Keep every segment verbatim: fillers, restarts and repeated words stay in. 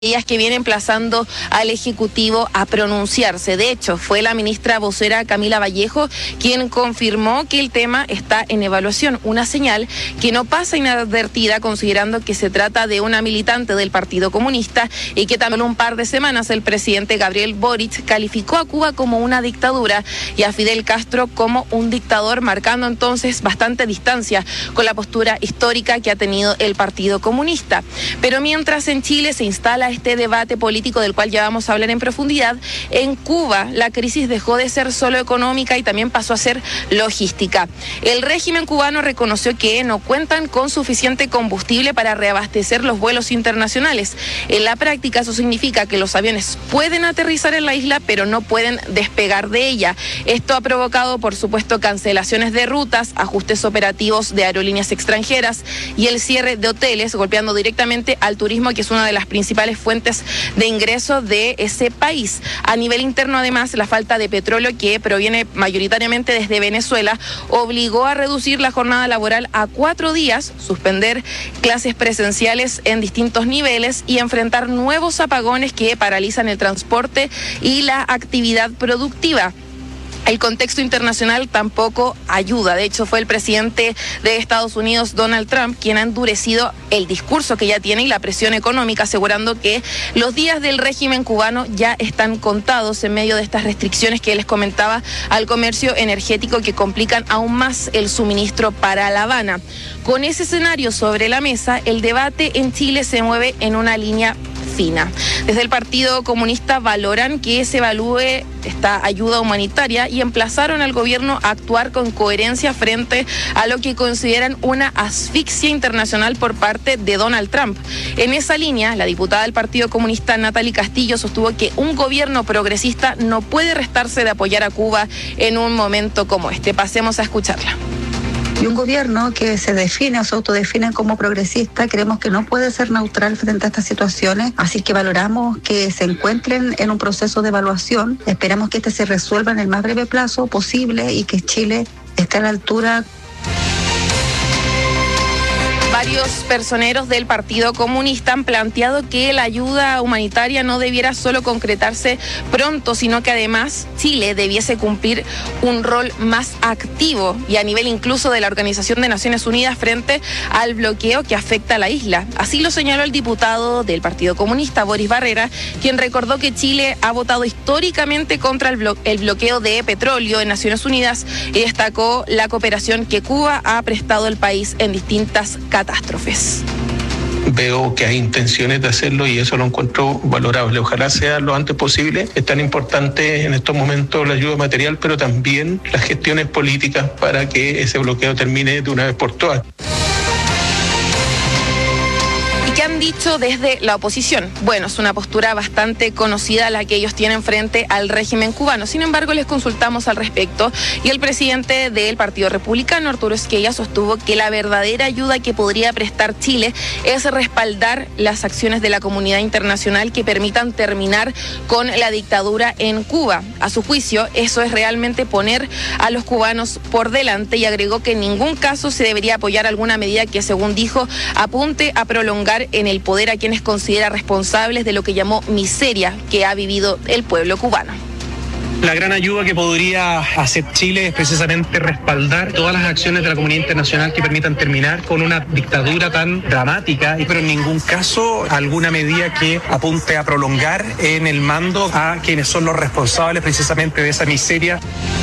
Ellas que viene emplazando al Ejecutivo a pronunciarse. De hecho, fue la ministra vocera Camila Vallejo quien confirmó que el tema está en evaluación, una señal que no pasa inadvertida considerando que se trata de una militante del Partido Comunista y que también un par de semanas el presidente Gabriel Boric calificó a Cuba como una dictadura y a Fidel Castro como un dictador, marcando entonces bastante distancia con la postura histórica que ha tenido el Partido Comunista. Pero mientras en Chile se instala este debate político del cual ya vamos a hablar en profundidad, en Cuba la crisis dejó de ser solo económica y también pasó a ser logística. El régimen cubano reconoció que no cuentan con suficiente combustible para reabastecer los vuelos internacionales. En la práctica eso significa que los aviones pueden aterrizar en la isla pero no pueden despegar de ella. Esto ha provocado por supuesto cancelaciones de rutas, ajustes operativos de aerolíneas extranjeras y el cierre de hoteles, golpeando directamente al turismo, que es una de las principales fuentes de ingreso de ese país. A nivel interno, además, la falta de petróleo, que proviene mayoritariamente desde Venezuela, obligó a reducir la jornada laboral a cuatro días, suspender clases presenciales en distintos niveles y enfrentar nuevos apagones que paralizan el transporte y la actividad productiva. El contexto internacional tampoco ayuda. De hecho, fue el presidente de Estados Unidos, Donald Trump, quien ha endurecido el discurso que ya tiene y la presión económica, asegurando que los días del régimen cubano ya están contados en medio de estas restricciones que les comentaba al comercio energético, que complican aún más el suministro para La Habana. Con ese escenario sobre la mesa, el debate en Chile se mueve en una línea fina. Desde el Partido Comunista valoran que se evalúe esta ayuda humanitaria y emplazaron al gobierno a actuar con coherencia frente a lo que consideran una asfixia internacional por parte de Donald Trump. En esa línea, la diputada del Partido Comunista Natalie Castillo sostuvo que un gobierno progresista no puede restarse de apoyar a Cuba en un momento como este. Pasemos a escucharla. Y un gobierno que se define o se autodefine como progresista, creemos que no puede ser neutral frente a estas situaciones, así que valoramos que se encuentren en un proceso de evaluación, esperamos que este se resuelva en el más breve plazo posible y que Chile esté a la altura. Varios personeros del Partido Comunista han planteado que la ayuda humanitaria no debiera solo concretarse pronto, sino que además Chile debiese cumplir un rol más activo y a nivel incluso de la Organización de Naciones Unidas frente al bloqueo que afecta a la isla. Así lo señaló el diputado del Partido Comunista, Boris Barrera, quien recordó que Chile ha votado históricamente contra el, blo- el bloqueo de petróleo en Naciones Unidas y destacó la cooperación que Cuba ha prestado al país en distintas catástrofes. Veo que hay intenciones de hacerlo y eso lo encuentro valorable. Ojalá sea lo antes posible. Es tan importante en estos momentos la ayuda material, pero también las gestiones políticas para que ese bloqueo termine de una vez por todas. ¿Qué han dicho desde la oposición? Bueno, es una postura bastante conocida la que ellos tienen frente al régimen cubano. Sin embargo, les consultamos al respecto y el presidente del Partido Republicano, Arturo Esquella, sostuvo que la verdadera ayuda que podría prestar Chile es respaldar las acciones de la comunidad internacional que permitan terminar con la dictadura en Cuba. A su juicio, eso es realmente poner a los cubanos por delante y agregó que en ningún caso se debería apoyar alguna medida que, según dijo, apunte a prolongar en el poder a quienes considera responsables de lo que llamó miseria que ha vivido el pueblo cubano. La gran ayuda que podría hacer Chile es precisamente respaldar todas las acciones de la comunidad internacional que permitan terminar con una dictadura tan dramática, pero en ningún caso alguna medida que apunte a prolongar en el mando a quienes son los responsables precisamente de esa miseria.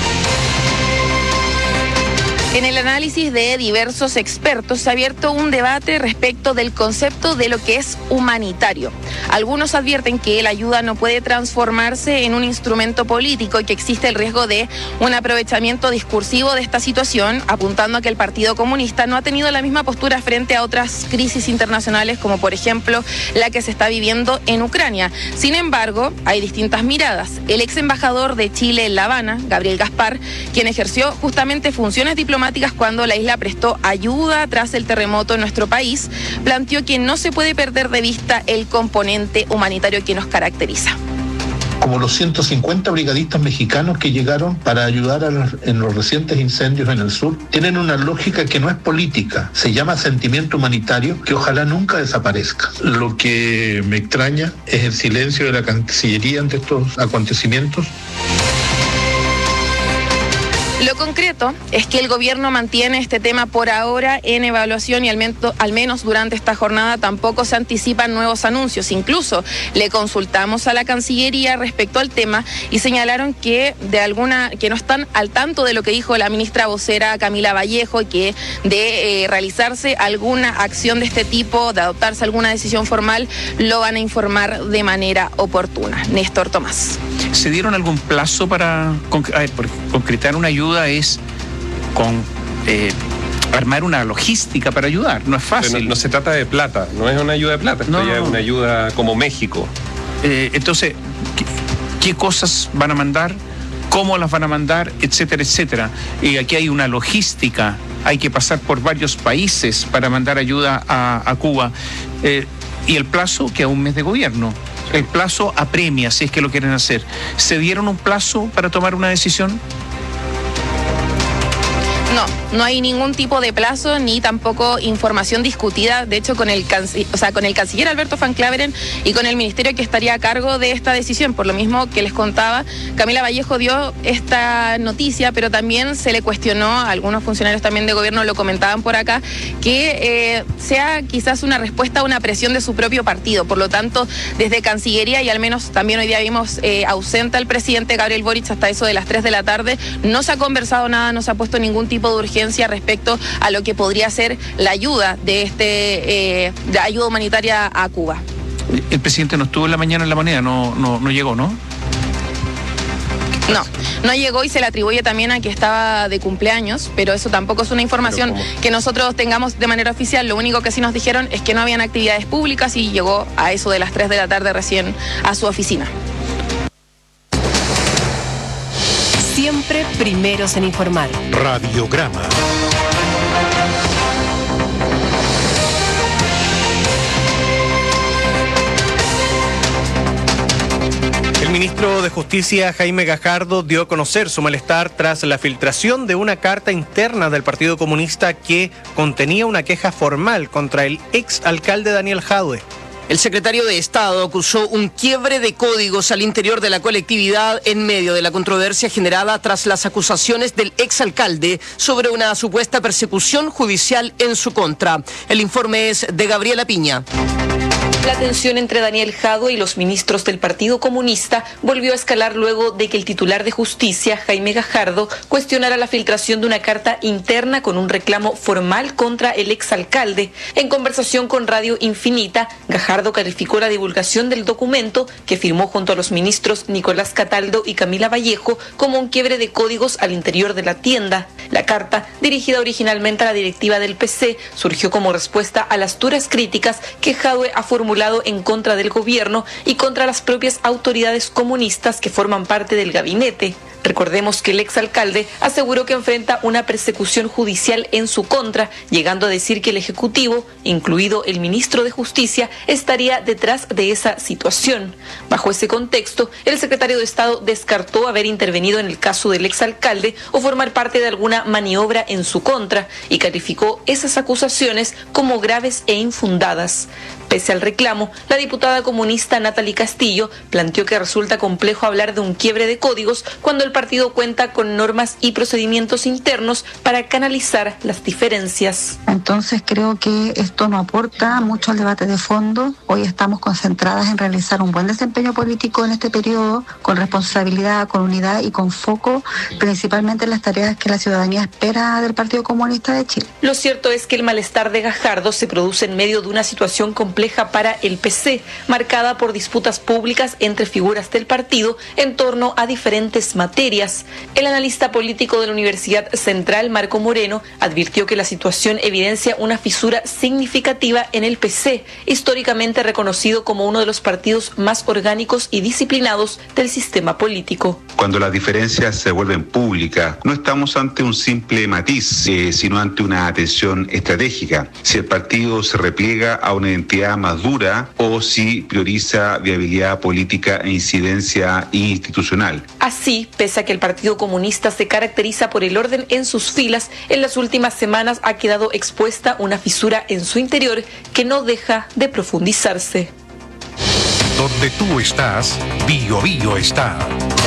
En el análisis de diversos expertos se ha abierto un debate respecto del concepto de lo que es humanitario. Algunos advierten que la ayuda no puede transformarse en un instrumento político y que existe el riesgo de un aprovechamiento discursivo de esta situación, apuntando a que el Partido Comunista no ha tenido la misma postura frente a otras crisis internacionales, como por ejemplo la que se está viviendo en Ucrania. Sin embargo, hay distintas miradas. El ex embajador de Chile en La Habana, Gabriel Gaspar, quien ejerció justamente funciones diplomáticas cuando la isla prestó ayuda tras el terremoto en nuestro país, planteó que no se puede perder de vista el componente humanitario que nos caracteriza. como los ciento cincuenta brigadistas mexicanos que llegaron para ayudar a los, en los recientes incendios en el sur, tienen una lógica que no es política, se llama sentimiento humanitario, que ojalá nunca desaparezca. Lo que me extraña es el silencio de la Cancillería ante estos acontecimientos. Lo concreto es que el gobierno mantiene este tema por ahora en evaluación y al, mento, al menos durante esta jornada tampoco se anticipan nuevos anuncios. Incluso le consultamos a la Cancillería respecto al tema y señalaron que de alguna que no están al tanto de lo que dijo la ministra vocera Camila Vallejo y que de eh, realizarse alguna acción de este tipo, de adoptarse alguna decisión formal, lo van a informar de manera oportuna. Néstor Tomás. ¿Se dieron algún plazo para a ver, concretar una ayuda? Es con eh, armar una logística para ayudar, no es fácil. No, no se trata de plata, no es una ayuda de plata, no, esto ya no. es una ayuda como México. Eh, entonces, ¿qué, ¿qué cosas van a mandar? ¿Cómo las van a mandar? Etcétera, etcétera. Y aquí hay una logística, hay que pasar por varios países para mandar ayuda a, a Cuba. Eh, y el plazo, que a un mes de gobierno. El plazo apremia, si es que lo quieren hacer. ¿Se dieron un plazo para tomar una decisión? No, no hay ningún tipo de plazo ni tampoco información discutida. De hecho, con el, o sea, con el canciller Alberto Van Claveren y con el ministerio que estaría a cargo de esta decisión. Por lo mismo que les contaba, Camila Vallejo dio esta noticia, pero también se le cuestionó, a algunos funcionarios también de gobierno lo comentaban por acá, que eh, sea quizás una respuesta a una presión de su propio partido. Por lo tanto, desde Cancillería, y al menos también hoy día vimos eh, ausente al presidente Gabriel Boric hasta eso de las tres de la tarde, no se ha conversado nada, no se ha puesto ningún tipo de urgencia respecto a lo que podría ser la ayuda de este eh, de ayuda humanitaria a Cuba. El presidente no estuvo en la mañana en La Moneda, no, no, no llegó, ¿no? No, no llegó y se le atribuye también a que estaba de cumpleaños, pero eso tampoco es una información que nosotros tengamos de manera oficial. Lo único que sí nos dijeron es que no habían actividades públicas y llegó a eso de las tres de la tarde recién a su oficina. Siempre primeros en informar. Radiograma. El ministro de Justicia, Jaime Gajardo, dio a conocer su malestar tras la filtración de una carta interna del Partido Comunista que contenía una queja formal contra el exalcalde Daniel Jadue. El secretario de Estado acusó un quiebre de códigos al interior de la colectividad en medio de la controversia generada tras las acusaciones del exalcalde sobre una supuesta persecución judicial en su contra. El informe es de Gabriela Piña. La tensión entre Daniel Jadue y los ministros del Partido Comunista volvió a escalar luego de que el titular de Justicia, Jaime Gajardo, cuestionara la filtración de una carta interna con un reclamo formal contra el exalcalde. En conversación con Radio Infinita, Gajardo calificó la divulgación del documento que firmó junto a los ministros Nicolás Cataldo y Camila Vallejo como un quiebre de códigos al interior de la tienda. La carta, dirigida originalmente a la directiva del P C, surgió como respuesta a las duras críticas que Jadue ha formulado en contra del gobierno y contra las propias autoridades comunistas que forman parte del gabinete. Recordemos que el exalcalde aseguró que enfrenta una persecución judicial en su contra, llegando a decir que el Ejecutivo, incluido el ministro de Justicia, estaría detrás de esa situación. Bajo ese contexto, el secretario de Estado descartó haber intervenido en el caso del exalcalde o formar parte de alguna maniobra en su contra y calificó esas acusaciones como graves e infundadas. Pese al reclamo, la diputada comunista Natalie Castillo planteó que resulta complejo hablar de un quiebre de códigos cuando el partido cuenta con normas y procedimientos internos para canalizar las diferencias. Entonces creo que esto no aporta mucho al debate de fondo. Hoy estamos concentradas en realizar un buen desempeño político en este periodo, con responsabilidad, con unidad y con foco principalmente en las tareas que la ciudadanía espera del Partido Comunista de Chile. Lo cierto es que el malestar de Gajardo se produce en medio de una situación compleja para el P C, marcada por disputas públicas entre figuras del partido en torno a diferentes materias. El analista político de la Universidad Central, Marco Moreno, advirtió que la situación evidencia una fisura significativa en el P C, históricamente reconocido como uno de los partidos más orgánicos y disciplinados del sistema político. Cuando las diferencias se vuelven públicas, no estamos ante un simple matiz, eh, sino ante una tensión estratégica. Si el partido se repliega a una identidad viabilidad más dura o si prioriza viabilidad política e incidencia institucional. Así, pese a que el Partido Comunista se caracteriza por el orden en sus filas, en las últimas semanas ha quedado expuesta una fisura en su interior que no deja de profundizarse. Donde tú estás, Bio Bio está.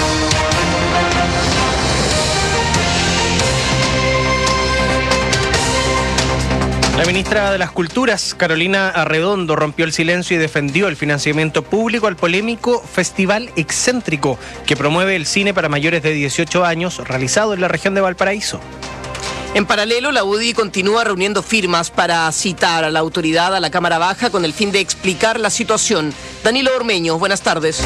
La ministra de las Culturas, Carolina Arredondo, rompió el silencio y defendió el financiamiento público al polémico Festival Excéntrico, que promueve el cine para mayores de dieciocho años, realizado en la región de Valparaíso. En paralelo, la U D I continúa reuniendo firmas para citar a la autoridad a la Cámara Baja con el fin de explicar la situación. Danilo Ormeño, buenas tardes.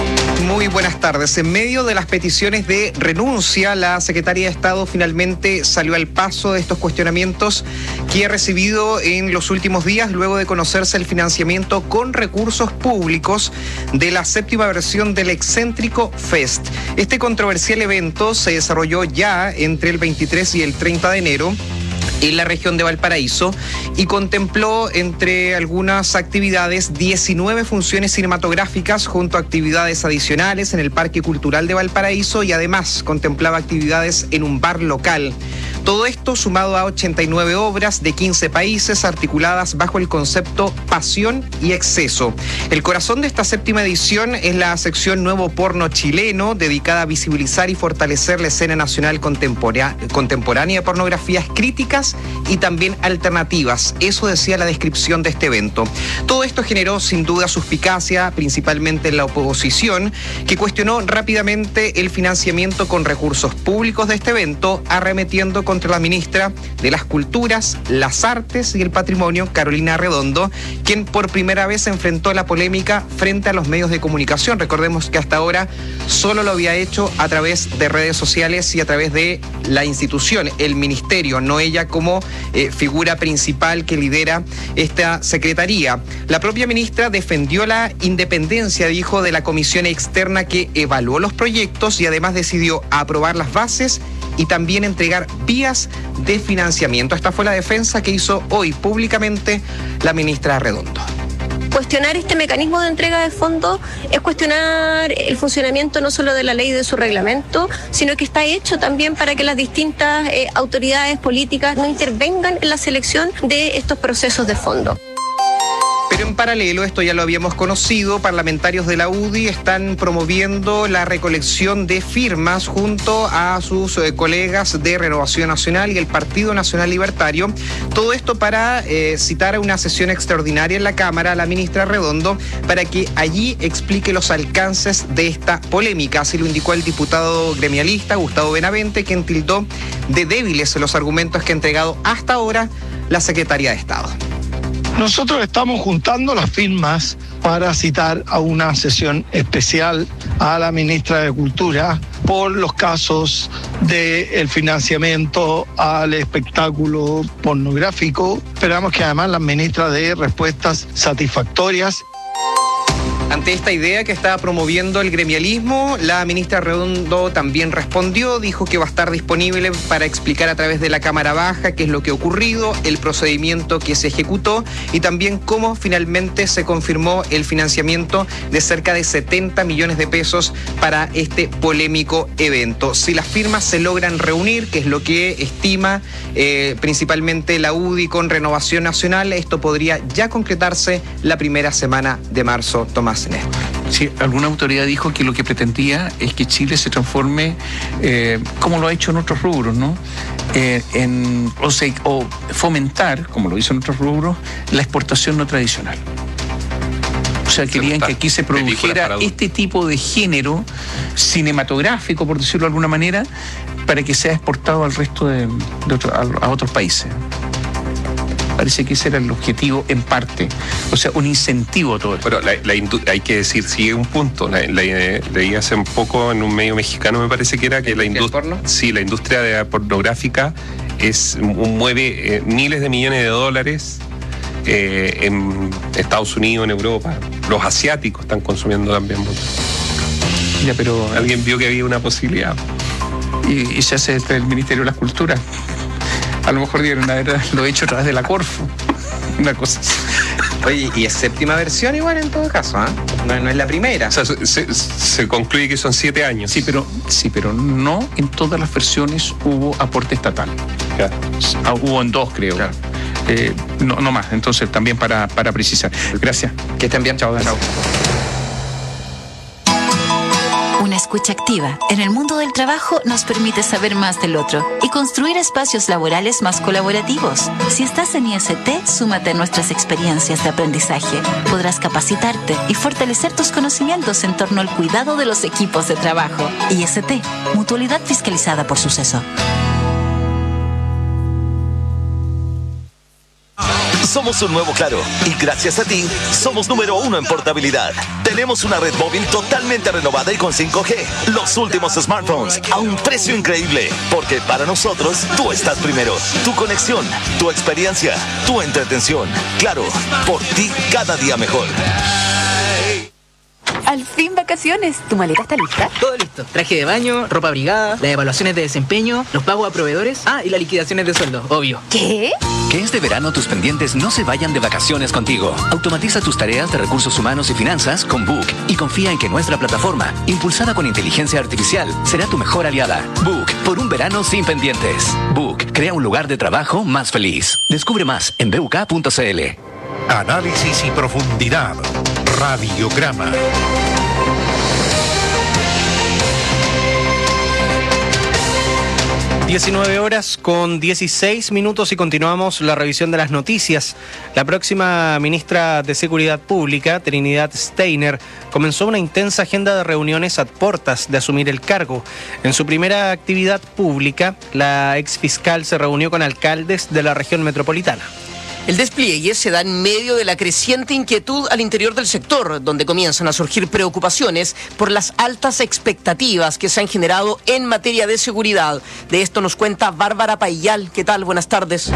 Muy buenas tardes. En medio de las peticiones de renuncia, la Secretaría de Estado finalmente salió al paso de estos cuestionamientos que ha recibido en los últimos días luego de conocerse el financiamiento con recursos públicos de la séptima versión del Excéntrico Fest. Este controversial evento se desarrolló ya entre el veintitrés y el treinta de enero en la región de Valparaíso y contempló, entre algunas actividades, diecinueve funciones cinematográficas junto a actividades adicionales en el Parque Cultural de Valparaíso y además contemplaba actividades en un bar local. Todo esto sumado a ochenta y nueve obras de quince países articuladas bajo el concepto Pasión y Exceso. El corazón de esta séptima edición es la sección Nuevo Porno Chileno, dedicada a visibilizar y fortalecer la escena nacional contemporánea, contemporánea de pornografías críticas y también alternativas. Eso decía la descripción de este evento. Todo esto generó sin duda suspicacia, principalmente en la oposición, que cuestionó rápidamente el financiamiento con recursos públicos de este evento, arremetiendo contra la ministra de las Culturas, las Artes y el Patrimonio, Carolina Arredondo, quien por primera vez enfrentó la polémica frente a los medios de comunicación. Recordemos que hasta ahora solo lo había hecho a través de redes sociales y a través de la institución, el ministerio, no ella como eh, figura principal que lidera esta secretaría. La propia ministra defendió la independencia, dijo, de la comisión externa que evaluó los proyectos y además decidió aprobar las bases y también entregar vías de financiamiento. Esta fue la defensa que hizo hoy públicamente la ministra Arredondo. Cuestionar este mecanismo de entrega de fondos es cuestionar el funcionamiento no solo de la ley y de su reglamento, sino que está hecho también para que las distintas eh, autoridades políticas no intervengan en la selección de estos procesos de fondo. Pero en paralelo, esto ya lo habíamos conocido, parlamentarios de la U D I están promoviendo la recolección de firmas junto a sus eh, colegas de Renovación Nacional y el Partido Nacional Libertario. Todo esto para eh, citar a una sesión extraordinaria en la Cámara a la ministra Arredondo para que allí explique los alcances de esta polémica. Así lo indicó el diputado gremialista Gustavo Benavente, quien tildó de débiles los argumentos que ha entregado hasta ahora la Secretaría de Estado. Nosotros estamos juntando las firmas para citar a una sesión especial a la ministra de Cultura por los casos del financiamiento al espectáculo pornográfico. Esperamos que además la ministra dé respuestas satisfactorias. Ante esta idea que está promoviendo el gremialismo, la ministra Arredondo también respondió, dijo que va a estar disponible para explicar a través de la Cámara Baja qué es lo que ha ocurrido, el procedimiento que se ejecutó y también cómo finalmente se confirmó el financiamiento de cerca de setenta millones de pesos para este polémico evento. Si las firmas se logran reunir, que es lo que estima eh, principalmente la U D I con Renovación Nacional, esto podría ya concretarse la primera semana de marzo. Tomás Néstor. Sí, alguna autoridad dijo que lo que pretendía es que Chile se transforme, eh, como lo ha hecho en otros rubros, ¿no? Eh, en, o, sea, o fomentar, como lo hizo en otros rubros, la exportación no tradicional. O sea, querían que aquí se produjera este tipo de género cinematográfico, por decirlo de alguna manera, para que sea exportado al resto de, de otro, a, a otros países. Parece que ese era el objetivo en parte, o sea, un incentivo a todo esto. Bueno, la, la hay que decir, sigue un punto, la, la, leí hace un poco en un medio mexicano, me parece que era que la industria, sí, la industria de pornográfica es mueve eh, miles de millones de dólares eh, en Estados Unidos, en Europa. Los asiáticos están consumiendo también mucho. Ya, pero alguien vio que había una posibilidad. Y, y se hace desde el Ministerio de las Culturas. A lo mejor dieron haberlo hecho a través de la Corfo, una cosa así. Oye, y es séptima versión igual en todo caso, ¿eh? No, no es la primera. O sea, se, se, se concluye que son siete años. Sí, pero, sí, pero no en todas las versiones hubo aporte estatal. Claro. Hubo en dos, creo. Claro. Eh, no, no más, entonces también para, para precisar. Gracias. Que estén bien. Chao. Chao. Una escucha activa en el mundo del trabajo nos permite saber más del otro y construir espacios laborales más colaborativos. Si estás en I S T, súmate a nuestras experiencias de aprendizaje. Podrás capacitarte y fortalecer tus conocimientos en torno al cuidado de los equipos de trabajo. I S T, mutualidad fiscalizada por Suceso. Somos un nuevo Claro y gracias a ti somos número uno en portabilidad. Tenemos una red móvil totalmente renovada y con cinco G. Los últimos smartphones a un precio increíble. Porque para nosotros tú estás primero. Tu conexión, tu experiencia, tu entretención. Claro, por ti cada día mejor. Al fin vacaciones. ¿Tu maleta está lista? Todo listo. Traje de baño, ropa abrigada, las evaluaciones de desempeño, los pagos a proveedores. Ah, y las liquidaciones de sueldo, obvio. ¿Qué? Que este verano tus pendientes no se vayan de vacaciones contigo. Automatiza tus tareas de recursos humanos y finanzas con Book y confía en que nuestra plataforma, impulsada con inteligencia artificial, será tu mejor aliada. Book, por un verano sin pendientes. Book, crea un lugar de trabajo más feliz. Descubre más en b u k punto c l. Análisis y profundidad. Radiograma. diecinueve horas con dieciséis minutos y continuamos la revisión de las noticias. La próxima ministra de Seguridad Pública, Trinidad Steiner, comenzó una intensa agenda de reuniones a puertas de asumir el cargo. En su primera actividad pública, la exfiscal se reunió con alcaldes de la región metropolitana. El despliegue se da en medio de la creciente inquietud al interior del sector, donde comienzan a surgir preocupaciones por las altas expectativas que se han generado en materia de seguridad. De esto nos cuenta Bárbara Paillal. ¿Qué tal? Buenas tardes.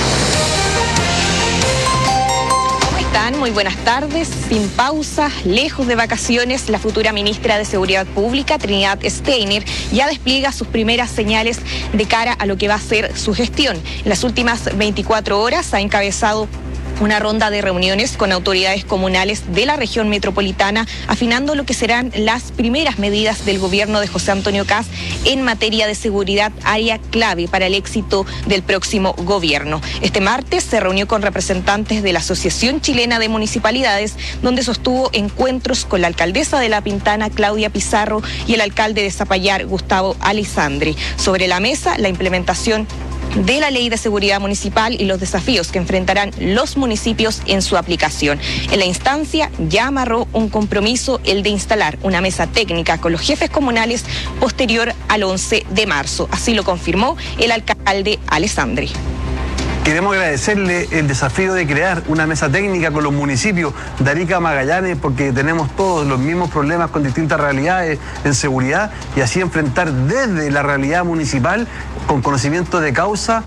Muy buenas tardes. Sin pausas, lejos de vacaciones, la futura ministra de Seguridad Pública, Trinidad Steiner, ya despliega sus primeras señales de cara a lo que va a ser su gestión. En las últimas veinticuatro horas ha encabezado una ronda de reuniones con autoridades comunales de la región metropolitana, afinando lo que serán las primeras medidas del gobierno de José Antonio Kast en materia de seguridad, área clave para el éxito del próximo gobierno. Este martes se reunió con representantes de la Asociación Chilena de Municipalidades, donde sostuvo encuentros con la alcaldesa de La Pintana, Claudia Pizarro, y el alcalde de Zapallar, Gustavo Alisandri. Sobre la mesa, la implementación de la Ley de Seguridad Municipal y los desafíos que enfrentarán los municipios en su aplicación. En la instancia ya amarró un compromiso, el de instalar una mesa técnica con los jefes comunales posterior al once de marzo. Así lo confirmó el alcalde Alessandri. Queremos agradecerle el desafío de crear una mesa técnica con los municipios de Arica, Magallanes, porque tenemos todos los mismos problemas con distintas realidades en seguridad y así enfrentar desde la realidad municipal con conocimiento de causa.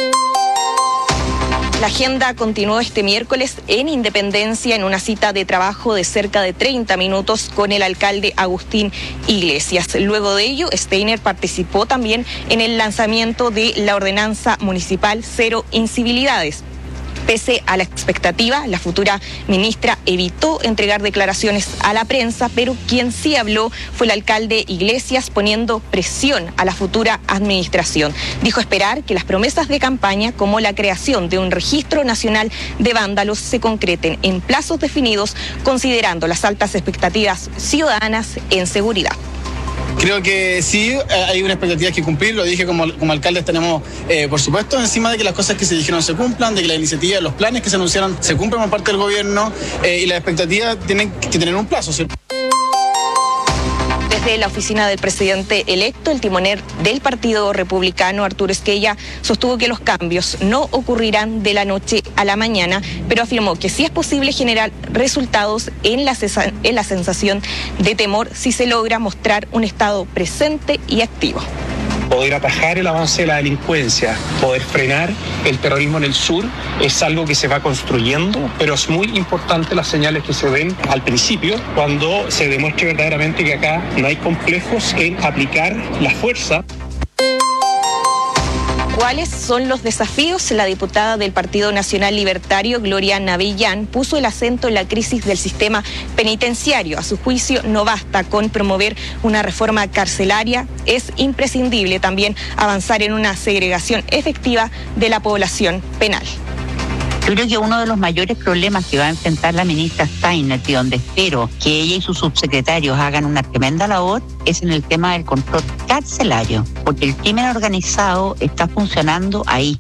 La agenda continuó este miércoles en Independencia en una cita de trabajo de cerca de treinta minutos con el alcalde Agustín Iglesias. Luego de ello, Steiner participó también en el lanzamiento de la ordenanza municipal Cero Incivilidades. Pese a la expectativa, la futura ministra evitó entregar declaraciones a la prensa, pero quien sí habló fue el alcalde Iglesias, poniendo presión a la futura administración. Dijo esperar que las promesas de campaña, como la creación de un registro nacional de vándalos, se concreten en plazos definidos, considerando las altas expectativas ciudadanas en seguridad. Creo que sí, hay una expectativa que cumplir, lo dije como, como alcaldes tenemos, eh, por supuesto, encima de que las cosas que se dijeron se cumplan, de que la iniciativa, los planes que se anunciaron se cumplan por parte del gobierno eh, y las expectativas tienen que tener un plazo, ¿cierto? Desde la oficina del presidente electo, el timonel del Partido Republicano, Arturo Esquella, sostuvo que los cambios no ocurrirán de la noche a la mañana, pero afirmó que sí es posible generar resultados en la, en la sensación de temor si se logra mostrar un Estado presente y activo. Poder atajar el avance de la delincuencia, poder frenar el terrorismo en el sur, es algo que se va construyendo, pero es muy importante las señales que se den al principio, cuando se demuestre verdaderamente que acá no hay complejos en aplicar la fuerza. ¿Cuáles son los desafíos? La diputada del Partido Nacional Libertario, Gloria Navellán, puso el acento en la crisis del sistema penitenciario. A su juicio, no basta con promover una reforma carcelaria, es imprescindible también avanzar en una segregación efectiva de la población penal. Yo creo que uno de los mayores problemas que va a enfrentar la ministra Steiner, y donde espero que ella y sus subsecretarios hagan una tremenda labor, es en el tema del control carcelario, porque el crimen organizado está funcionando ahí.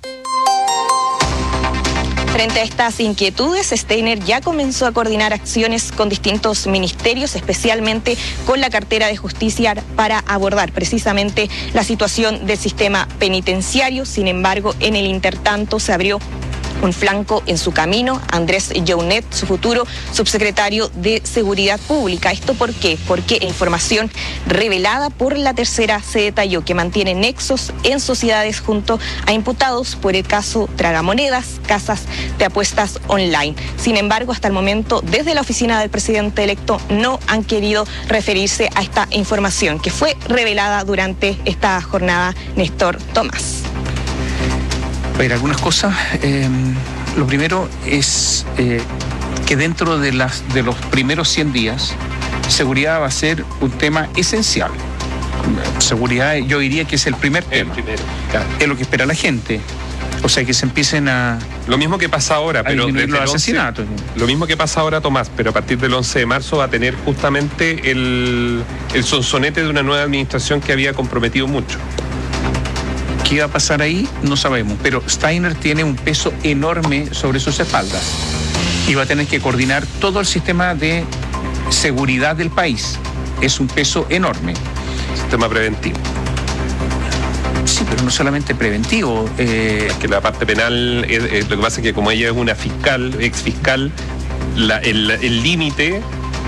Frente a estas inquietudes, Steiner ya comenzó a coordinar acciones con distintos ministerios, especialmente con la cartera de Justicia, para abordar precisamente la situación del sistema penitenciario. Sin embargo, en el intertanto se abrió un flanco en su camino. Andrés Younet, su futuro subsecretario de Seguridad Pública. ¿Esto por qué? Porque información revelada por la tercera se detalló que mantiene nexos en sociedades junto a imputados por el caso Tragamonedas, casas de apuestas online. Sin embargo, hasta el momento, desde la oficina del presidente electo no han querido referirse a esta información que fue revelada durante esta jornada. Néstor Tomás. A ver, algunas cosas. Eh, lo primero es eh, que dentro de, las, de los primeros cien días, seguridad va a ser un tema esencial. Seguridad, yo diría que es el primer tema. El primero, claro. Es lo que espera la gente. O sea, que se empiecen a... Lo mismo que pasa ahora, pero desde los asesinatos. once, lo mismo que pasa ahora, Tomás, pero a partir del once de marzo va a tener justamente el, el sonsonete de una nueva administración que había comprometido mucho. ¿Qué va a pasar ahí? No sabemos, pero Steiner tiene un peso enorme sobre sus espaldas y va a tener que coordinar todo el sistema de seguridad del país. Es un peso enorme. Sistema preventivo. Sí, pero no solamente preventivo. Eh... Es que la parte penal, es, es, lo que pasa es que como ella es una fiscal, ex fiscal, la, el límite...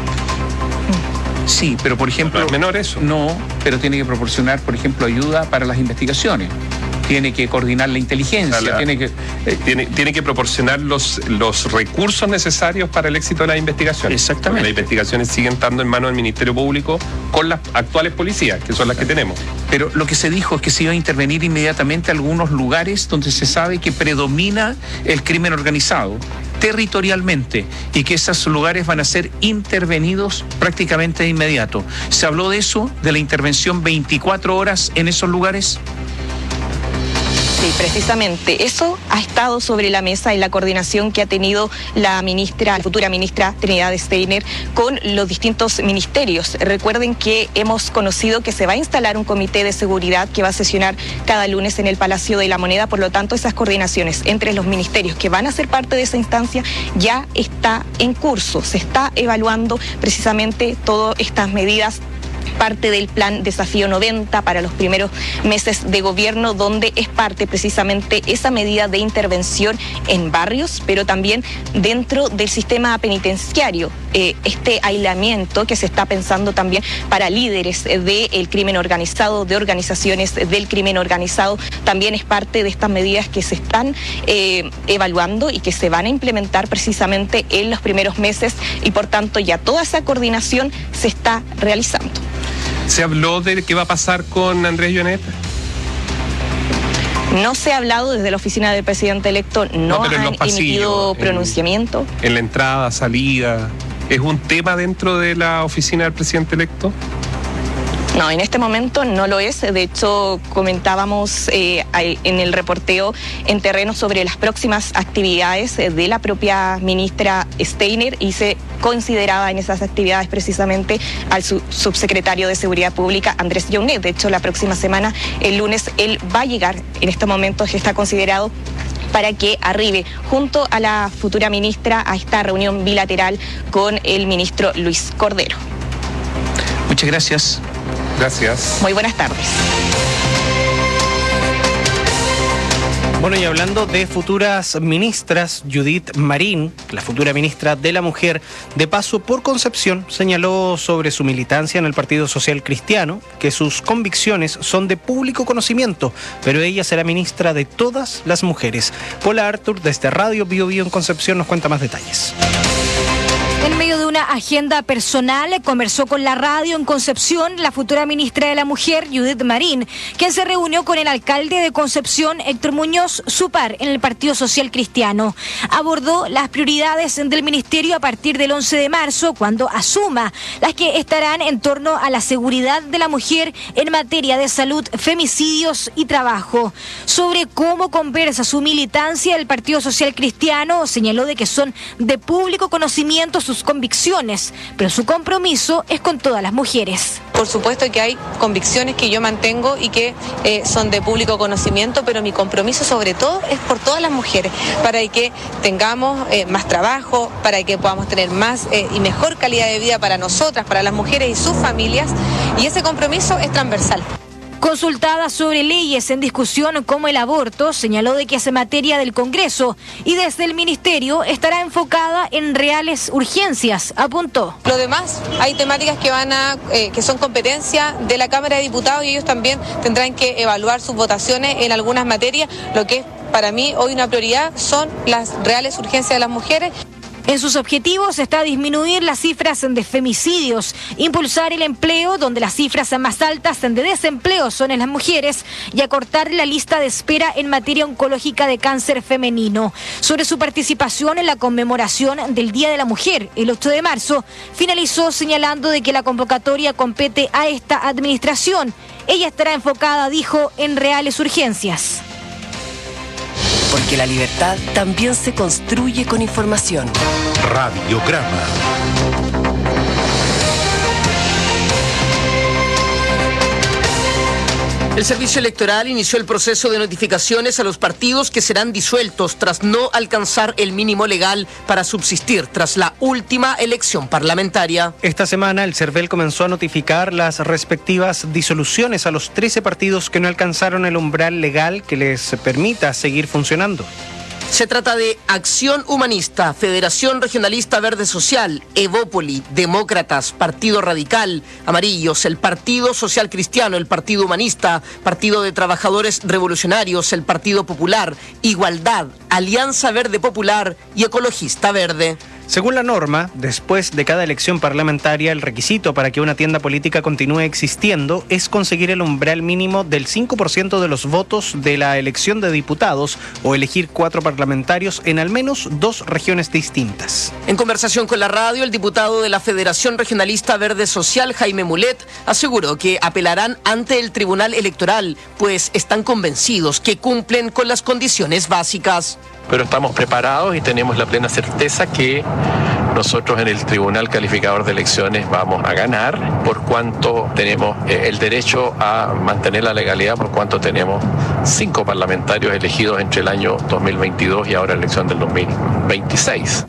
Sí, pero por ejemplo... ¿No es menor eso? No, pero tiene que proporcionar, por ejemplo, ayuda para las investigaciones. Tiene que coordinar la inteligencia, la, tiene que... Eh, tiene, tiene que proporcionar los, los recursos necesarios para el éxito de las investigaciones. Exactamente. Porque las investigaciones siguen estando en manos del Ministerio Público con las actuales policías, que son las que tenemos. Pero lo que se dijo es que se iba a intervenir inmediatamente en algunos lugares donde se sabe que predomina el crimen organizado territorialmente y que esos lugares van a ser intervenidos prácticamente de inmediato. ¿Se habló de eso, de la intervención veinticuatro horas en esos lugares? Sí, precisamente eso ha estado sobre la mesa en la coordinación que ha tenido la ministra, la futura ministra Trinidad Steiner con los distintos ministerios. Recuerden que hemos conocido que se va a instalar un comité de seguridad que va a sesionar cada lunes en el Palacio de la Moneda, por lo tanto esas coordinaciones entre los ministerios que van a ser parte de esa instancia ya está en curso. Se está evaluando precisamente todas estas medidas, parte del plan Desafío noventa para los primeros meses de gobierno, donde es parte precisamente esa medida de intervención en barrios, pero también dentro del sistema penitenciario. Eh, este aislamiento que se está pensando también para líderes del crimen organizado, de organizaciones del crimen organizado, también es parte de estas medidas que se están eh, evaluando y que se van a implementar precisamente en los primeros meses, y por tanto ya toda esa coordinación se está realizando. ¿Se habló de qué va a pasar con Andrés Younet? No se ha hablado, desde la oficina del presidente electo no, no han pasillos, emitido pronunciamiento. En, en la entrada, salida, ¿es un tema dentro de la oficina del presidente electo? No, en este momento no lo es. De hecho, comentábamos eh, en el reporteo en terreno sobre las próximas actividades de la propia ministra Steiner, y se consideraba en esas actividades precisamente al su subsecretario de Seguridad Pública, Andrés Younet. De hecho, la próxima semana, el lunes, él va a llegar. En este momento está considerado para que arribe junto a la futura ministra a esta reunión bilateral con el ministro Luis Cordero. Muchas gracias. Gracias. Muy buenas tardes. Bueno, y hablando de futuras ministras, Judith Marín, la futura ministra de la Mujer, de paso por Concepción, señaló sobre su militancia en el Partido Social Cristiano que sus convicciones son de público conocimiento, pero ella será ministra de todas las mujeres. Paula Artur, desde Radio Bio Bio en Concepción, nos cuenta más detalles. En medio de una una agenda personal, conversó con la radio en Concepción la futura ministra de la Mujer, Judith Marín, quien se reunió con el alcalde de Concepción, Héctor Muñoz, su par en el Partido Social Cristiano. Abordó las prioridades del ministerio a partir del once de marzo, cuando asuma las que estarán en torno a la seguridad de la mujer en materia de salud, femicidios y trabajo. Sobre cómo conversa su militancia, el Partido Social Cristiano señaló de que son de público conocimiento sus convicciones, pero su compromiso es con todas las mujeres. Por supuesto que hay convicciones que yo mantengo y que eh, son de público conocimiento, pero mi compromiso sobre todo es por todas las mujeres, para que tengamos eh, más trabajo, para que podamos tener más eh, y mejor calidad de vida para nosotras, para las mujeres y sus familias, y ese compromiso es transversal. Consultada sobre leyes en discusión como el aborto, señaló de que es materia del Congreso y desde el Ministerio estará enfocada en reales urgencias, apuntó. Lo demás, hay temáticas que van a, eh, que son competencia de la Cámara de Diputados y ellos también tendrán que evaluar sus votaciones en algunas materias. Lo que es para mí hoy una prioridad son las reales urgencias de las mujeres. En sus objetivos está disminuir las cifras de femicidios, impulsar el empleo, donde las cifras más altas de desempleo son en las mujeres, y acortar la lista de espera en materia oncológica de cáncer femenino. Sobre su participación en la conmemoración del Día de la Mujer, el ocho de marzo, finalizó señalando de que la convocatoria compete a esta administración. Ella estará enfocada, dijo, en reales urgencias. Porque la libertad también se construye con información. Radiograma. El Servicio Electoral inició el proceso de notificaciones a los partidos que serán disueltos tras no alcanzar el mínimo legal para subsistir tras la última elección parlamentaria. Esta semana el CERVEL comenzó a notificar las respectivas disoluciones a los trece partidos que no alcanzaron el umbral legal que les permita seguir funcionando. Se trata de Acción Humanista, Federación Regionalista Verde Social, Evópoli, Demócratas, Partido Radical, Amarillos, el Partido Social Cristiano, el Partido Humanista, Partido de Trabajadores Revolucionarios, el Partido Popular, Igualdad, Alianza Verde Popular y Ecologista Verde. Según la norma, después de cada elección parlamentaria, el requisito para que una tienda política continúe existiendo es conseguir el umbral mínimo del cinco por ciento de los votos de la elección de diputados o elegir cuatro parlamentarios en al menos dos regiones distintas. En conversación con la radio, el diputado de la Federación Regionalista Verde Social, Jaime Mulet, aseguró que apelarán ante el Tribunal Electoral, pues están convencidos que cumplen con las condiciones básicas. Pero estamos preparados y tenemos la plena certeza que nosotros en el Tribunal Calificador de Elecciones vamos a ganar, por cuanto tenemos eh, el derecho a mantener la legalidad, por cuanto tenemos cinco parlamentarios elegidos entre el año dos mil veintidós y ahora la elección del dos mil veintiséis.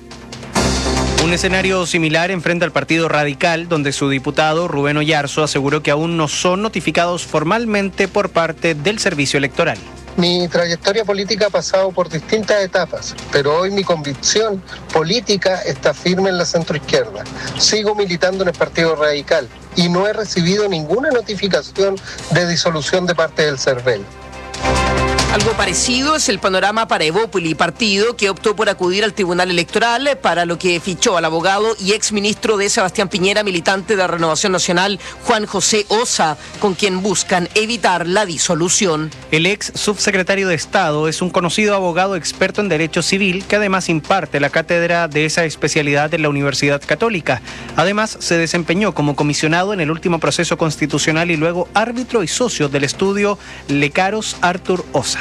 Un escenario similar enfrenta al Partido Radical, donde su diputado Rubén Oyarzo aseguró que aún no son notificados formalmente por parte del Servicio Electoral. Mi trayectoria política ha pasado por distintas etapas, pero hoy mi convicción política está firme en la centroizquierda. Sigo militando en el Partido Radical y no he recibido ninguna notificación de disolución de parte del CERVEL. Algo parecido es el panorama para Evópoli, partido que optó por acudir al Tribunal Electoral, para lo que fichó al abogado y exministro de Sebastián Piñera, militante de Renovación Nacional, Juan José Osa, con quien buscan evitar la disolución. El ex subsecretario de Estado es un conocido abogado experto en Derecho Civil que además imparte la cátedra de esa especialidad en la Universidad Católica. Además, se desempeñó como comisionado en el último proceso constitucional y luego árbitro y socio del estudio Lecaros Artur Osa.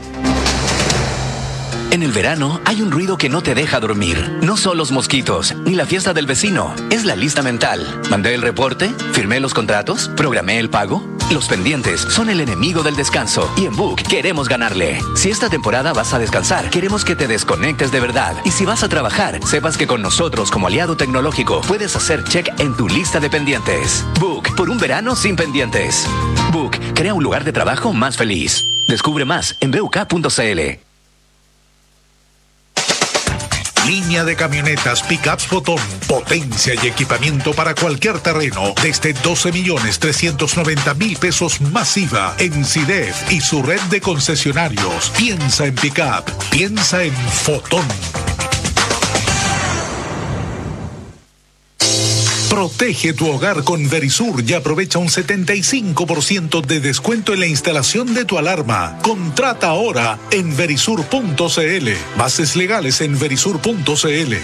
En el verano hay un ruido que no te deja dormir. No son los mosquitos, ni la fiesta del vecino. Es la lista mental. ¿Mandé el reporte? ¿Firmé los contratos? ¿Programé el pago? Los pendientes son el enemigo del descanso. Y en Book queremos ganarle. Si esta temporada vas a descansar, queremos que te desconectes de verdad. Y si vas a trabajar, sepas que con nosotros como aliado tecnológico puedes hacer check en tu lista de pendientes. Book, por un verano sin pendientes. Book, crea un lugar de trabajo más feliz. Descubre más en b u k punto c l. Línea de camionetas Pickups Botón. Potencia y equipamiento para cualquier terreno. Desde doce millones trescientos noventa mil pesos masiva en C I D E F y su red de concesionarios. Piensa en Pickup. Piensa en Fotón. Protege tu hogar con Verisur y aprovecha un setenta y cinco por ciento de descuento en la instalación de tu alarma. Contrata ahora en verisur punto cl. Bases legales en verisur punto cl.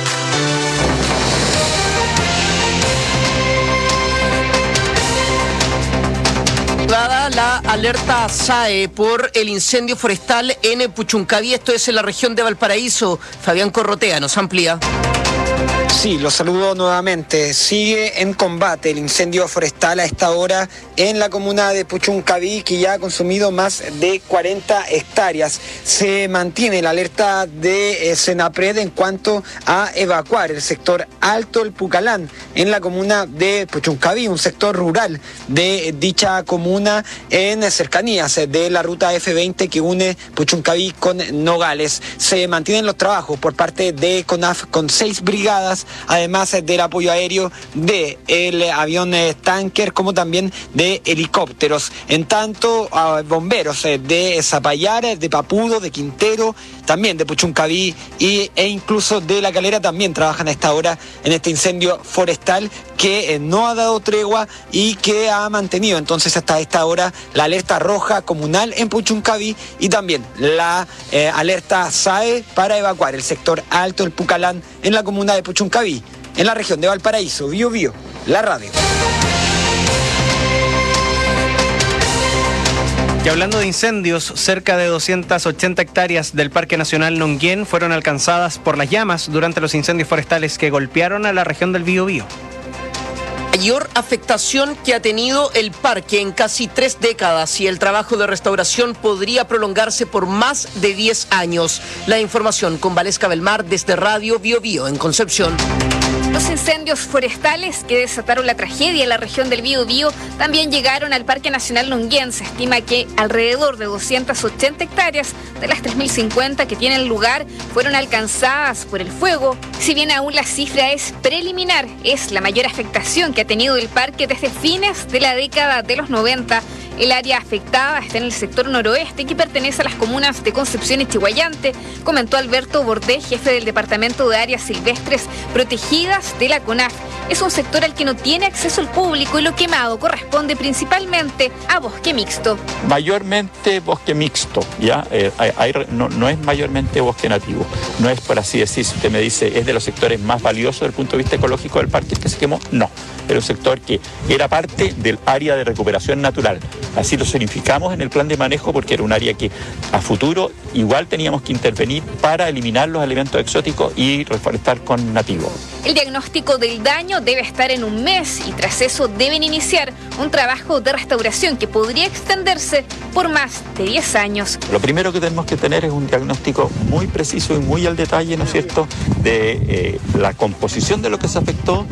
Dada la alerta S A E por el incendio forestal en Puchuncaví, esto es en la región de Valparaíso. Fabián Corrotea nos amplía. Sí, los saludo nuevamente. Sigue en combate el incendio forestal a esta hora en la comuna de Puchuncaví, que ya ha consumido más de cuarenta hectáreas. Se mantiene la alerta de eh, Senapred en cuanto a evacuar el sector Alto El Pucalán en la comuna de Puchuncaví, un sector rural de dicha comuna en cercanías de la ruta F veinte que une Puchuncaví con Nogales. Se mantienen los trabajos por parte de CONAF con seis brigadas, además del apoyo aéreo del avión tanker, como también de helicópteros. En tanto, a bomberos de Zapallar, de Papudo, de Quintero, también de Puchuncaví y, e incluso de La Calera también trabajan a esta hora en este incendio forestal que eh, no ha dado tregua y que ha mantenido entonces hasta esta hora la alerta roja comunal en Puchuncaví y también la eh, alerta S A E para evacuar el sector Alto El Pucalán en la comuna de Puchuncaví, en la región de Valparaíso. Bio Bio, la radio. Y hablando de incendios, cerca de doscientas ochenta hectáreas del Parque Nacional Nonguén fueron alcanzadas por las llamas durante los incendios forestales que golpearon a la región del Biobío. Mayor afectación que ha tenido el parque en casi tres décadas y el trabajo de restauración podría prolongarse por más de diez años. La información con Valesca Belmar desde Radio Biobío en Concepción. Los incendios forestales que desataron la tragedia en la región del Biobío también llegaron al Parque Nacional Nonguén. Se estima que alrededor de doscientas ochenta hectáreas de las tres mil cincuenta que tienen lugar fueron alcanzadas por el fuego. Si bien aún la cifra es preliminar, es la mayor afectación que ha tenido el parque desde fines de la década de los noventa. El área afectada está en el sector noroeste, que pertenece a las comunas de Concepción y Chihuayante, comentó Alberto Bordé, jefe del Departamento de Áreas Silvestres Protegidas de la CONAF. Es un sector al que no tiene acceso el público y lo quemado corresponde principalmente a bosque mixto. Mayormente bosque mixto, ¿ya? Eh, hay, hay, no, no es mayormente bosque nativo. No es, por así decir, si usted me dice, es de los sectores más valiosos desde el punto de vista ecológico del parque el que se quemó. No, era un sector que era parte del área de recuperación natural. Así lo significamos en el plan de manejo porque era un área que a futuro igual teníamos que intervenir para eliminar los elementos exóticos y reforestar con nativos. El diagnóstico del daño debe estar en un mes y tras eso deben iniciar un trabajo de restauración que podría extenderse por más de diez años. Lo primero que tenemos que tener es un diagnóstico muy preciso y muy al detalle, ¿no es cierto?, de eh, la composición de lo que se afectó,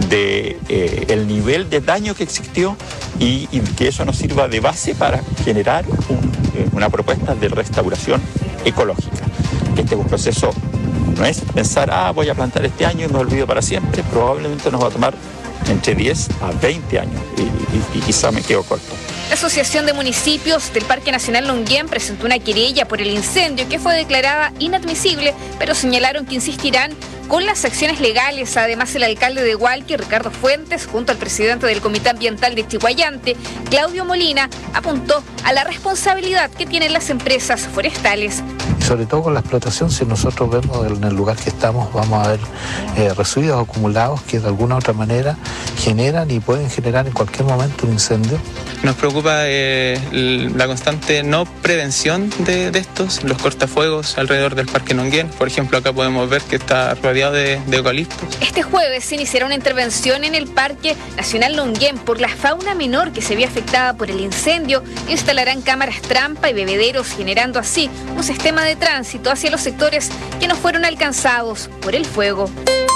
de eh, el nivel de daño que existió y, y que eso nos sirva de base para generar un, eh, una propuesta de restauración ecológica. Este es un proceso. No es pensar, ah, voy a plantar este año y me olvido para siempre. Probablemente nos va a tomar entre diez a veinte años y, y, y quizá me quedo corto. La Asociación de Municipios del Parque Nacional Nonguén presentó una querella por el incendio que fue declarada inadmisible, pero señalaron que insistirán con las acciones legales. Además, el alcalde de Hualqui, Ricardo Fuentes, junto al presidente del Comité Ambiental de Chihuayante, Claudio Molina, apuntó a la responsabilidad que tienen las empresas forestales. Sobre todo con la explotación, si nosotros vemos en el lugar que estamos, vamos a ver eh, residuos acumulados que de alguna u otra manera generan y pueden generar en cualquier momento un incendio. Nos preocupa eh, la constante no prevención de, de estos, los cortafuegos alrededor del Parque Nonguén. Por ejemplo, acá podemos ver que está rodeado de, de eucaliptos. Este jueves se iniciará una intervención en el Parque Nacional Nonguén por la fauna menor que se vio afectada por el incendio. Instalarán cámaras trampa y bebederos, generando así un sistema de tránsito hacia los sectores que no fueron alcanzados por el fuego.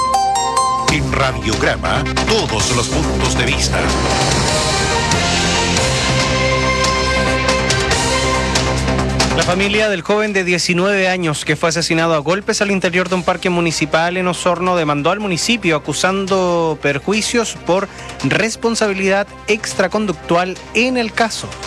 En Radiograma, todos los puntos de vista. La familia del joven de diecinueve años que fue asesinado a golpes al interior de un parque municipal en Osorno demandó al municipio acusando perjuicios por responsabilidad extraconductual en el caso.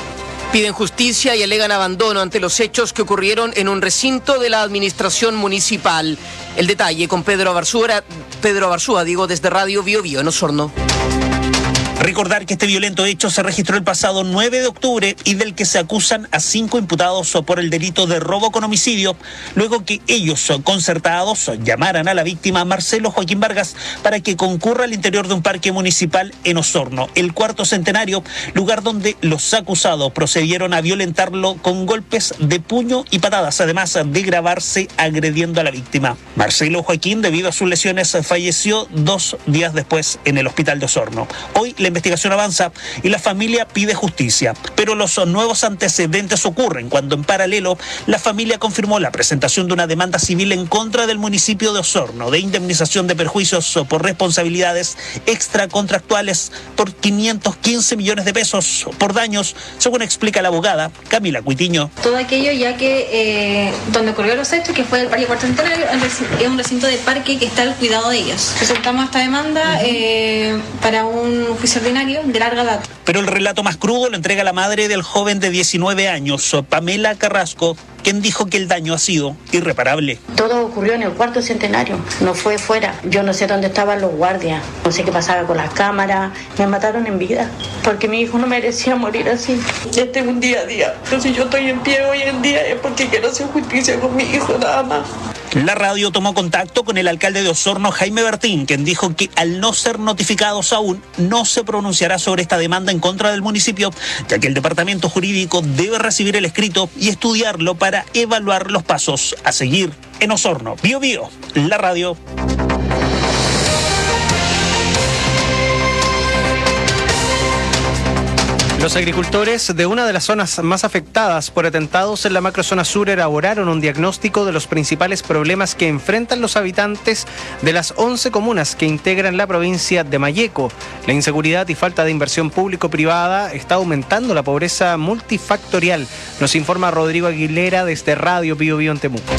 Piden justicia y alegan abandono ante los hechos que ocurrieron en un recinto de la administración municipal. El detalle con Pedro Abarzúa, Pedro Abarzúa, digo, desde Radio Bio Bio en Osorno. Recordar que este violento hecho se registró el pasado nueve de octubre y del que se acusan a cinco imputados por el delito de robo con homicidio, luego que ellos, concertados, llamaran a la víctima Marcelo Joaquín Vargas para que concurra al interior de un parque municipal en Osorno, el Cuarto Centenario, lugar donde los acusados procedieron a violentarlo con golpes de puño y patadas, además de grabarse agrediendo a la víctima. Marcelo Joaquín, debido a sus lesiones, falleció dos días después en el hospital de Osorno. Hoy la investigación avanza y la familia pide justicia, pero los nuevos antecedentes ocurren cuando en paralelo la familia confirmó la presentación de una demanda civil en contra del municipio de Osorno de indemnización de perjuicios por responsabilidades extracontractuales por quinientos quince millones de pesos por daños, según explica la abogada Camila Cuitiño. Todo aquello ya que eh, donde ocurrió los hechos, que fue el Parque Cuarto Centenario, es un recinto de parque que está al cuidado de ellos. Presentamos esta demanda uh-huh. eh, para un juicio ordinario de larga data. Pero el relato más crudo lo entrega la madre del joven de diecinueve años, Pamela Carrasco, quien dijo que el daño ha sido irreparable. Todo ocurrió en el Cuarto Centenario, no fue fuera. Yo no sé dónde estaban los guardias, no sé qué pasaba con las cámaras. Me mataron en vida, porque mi hijo no merecía morir así. Este es un día a día. Entonces yo estoy en pie hoy en día es porque quiero hacer justicia con mi hijo, nada más. La radio tomó contacto con el alcalde de Osorno, Jaime Bertín, quien dijo que al no ser notificados aún, no se pronunciará sobre esta demanda en contra del municipio, ya que el departamento jurídico debe recibir el escrito y estudiarlo para evaluar los pasos a seguir. En Osorno, Bio Bio, la radio. Los agricultores de una de las zonas más afectadas por atentados en la macrozona sur elaboraron un diagnóstico de los principales problemas que enfrentan los habitantes de las once comunas que integran la provincia de Malleco. La inseguridad y falta de inversión público-privada está aumentando la pobreza multifactorial. Nos informa Rodrigo Aguilera desde Radio Bio Bio en Temuco.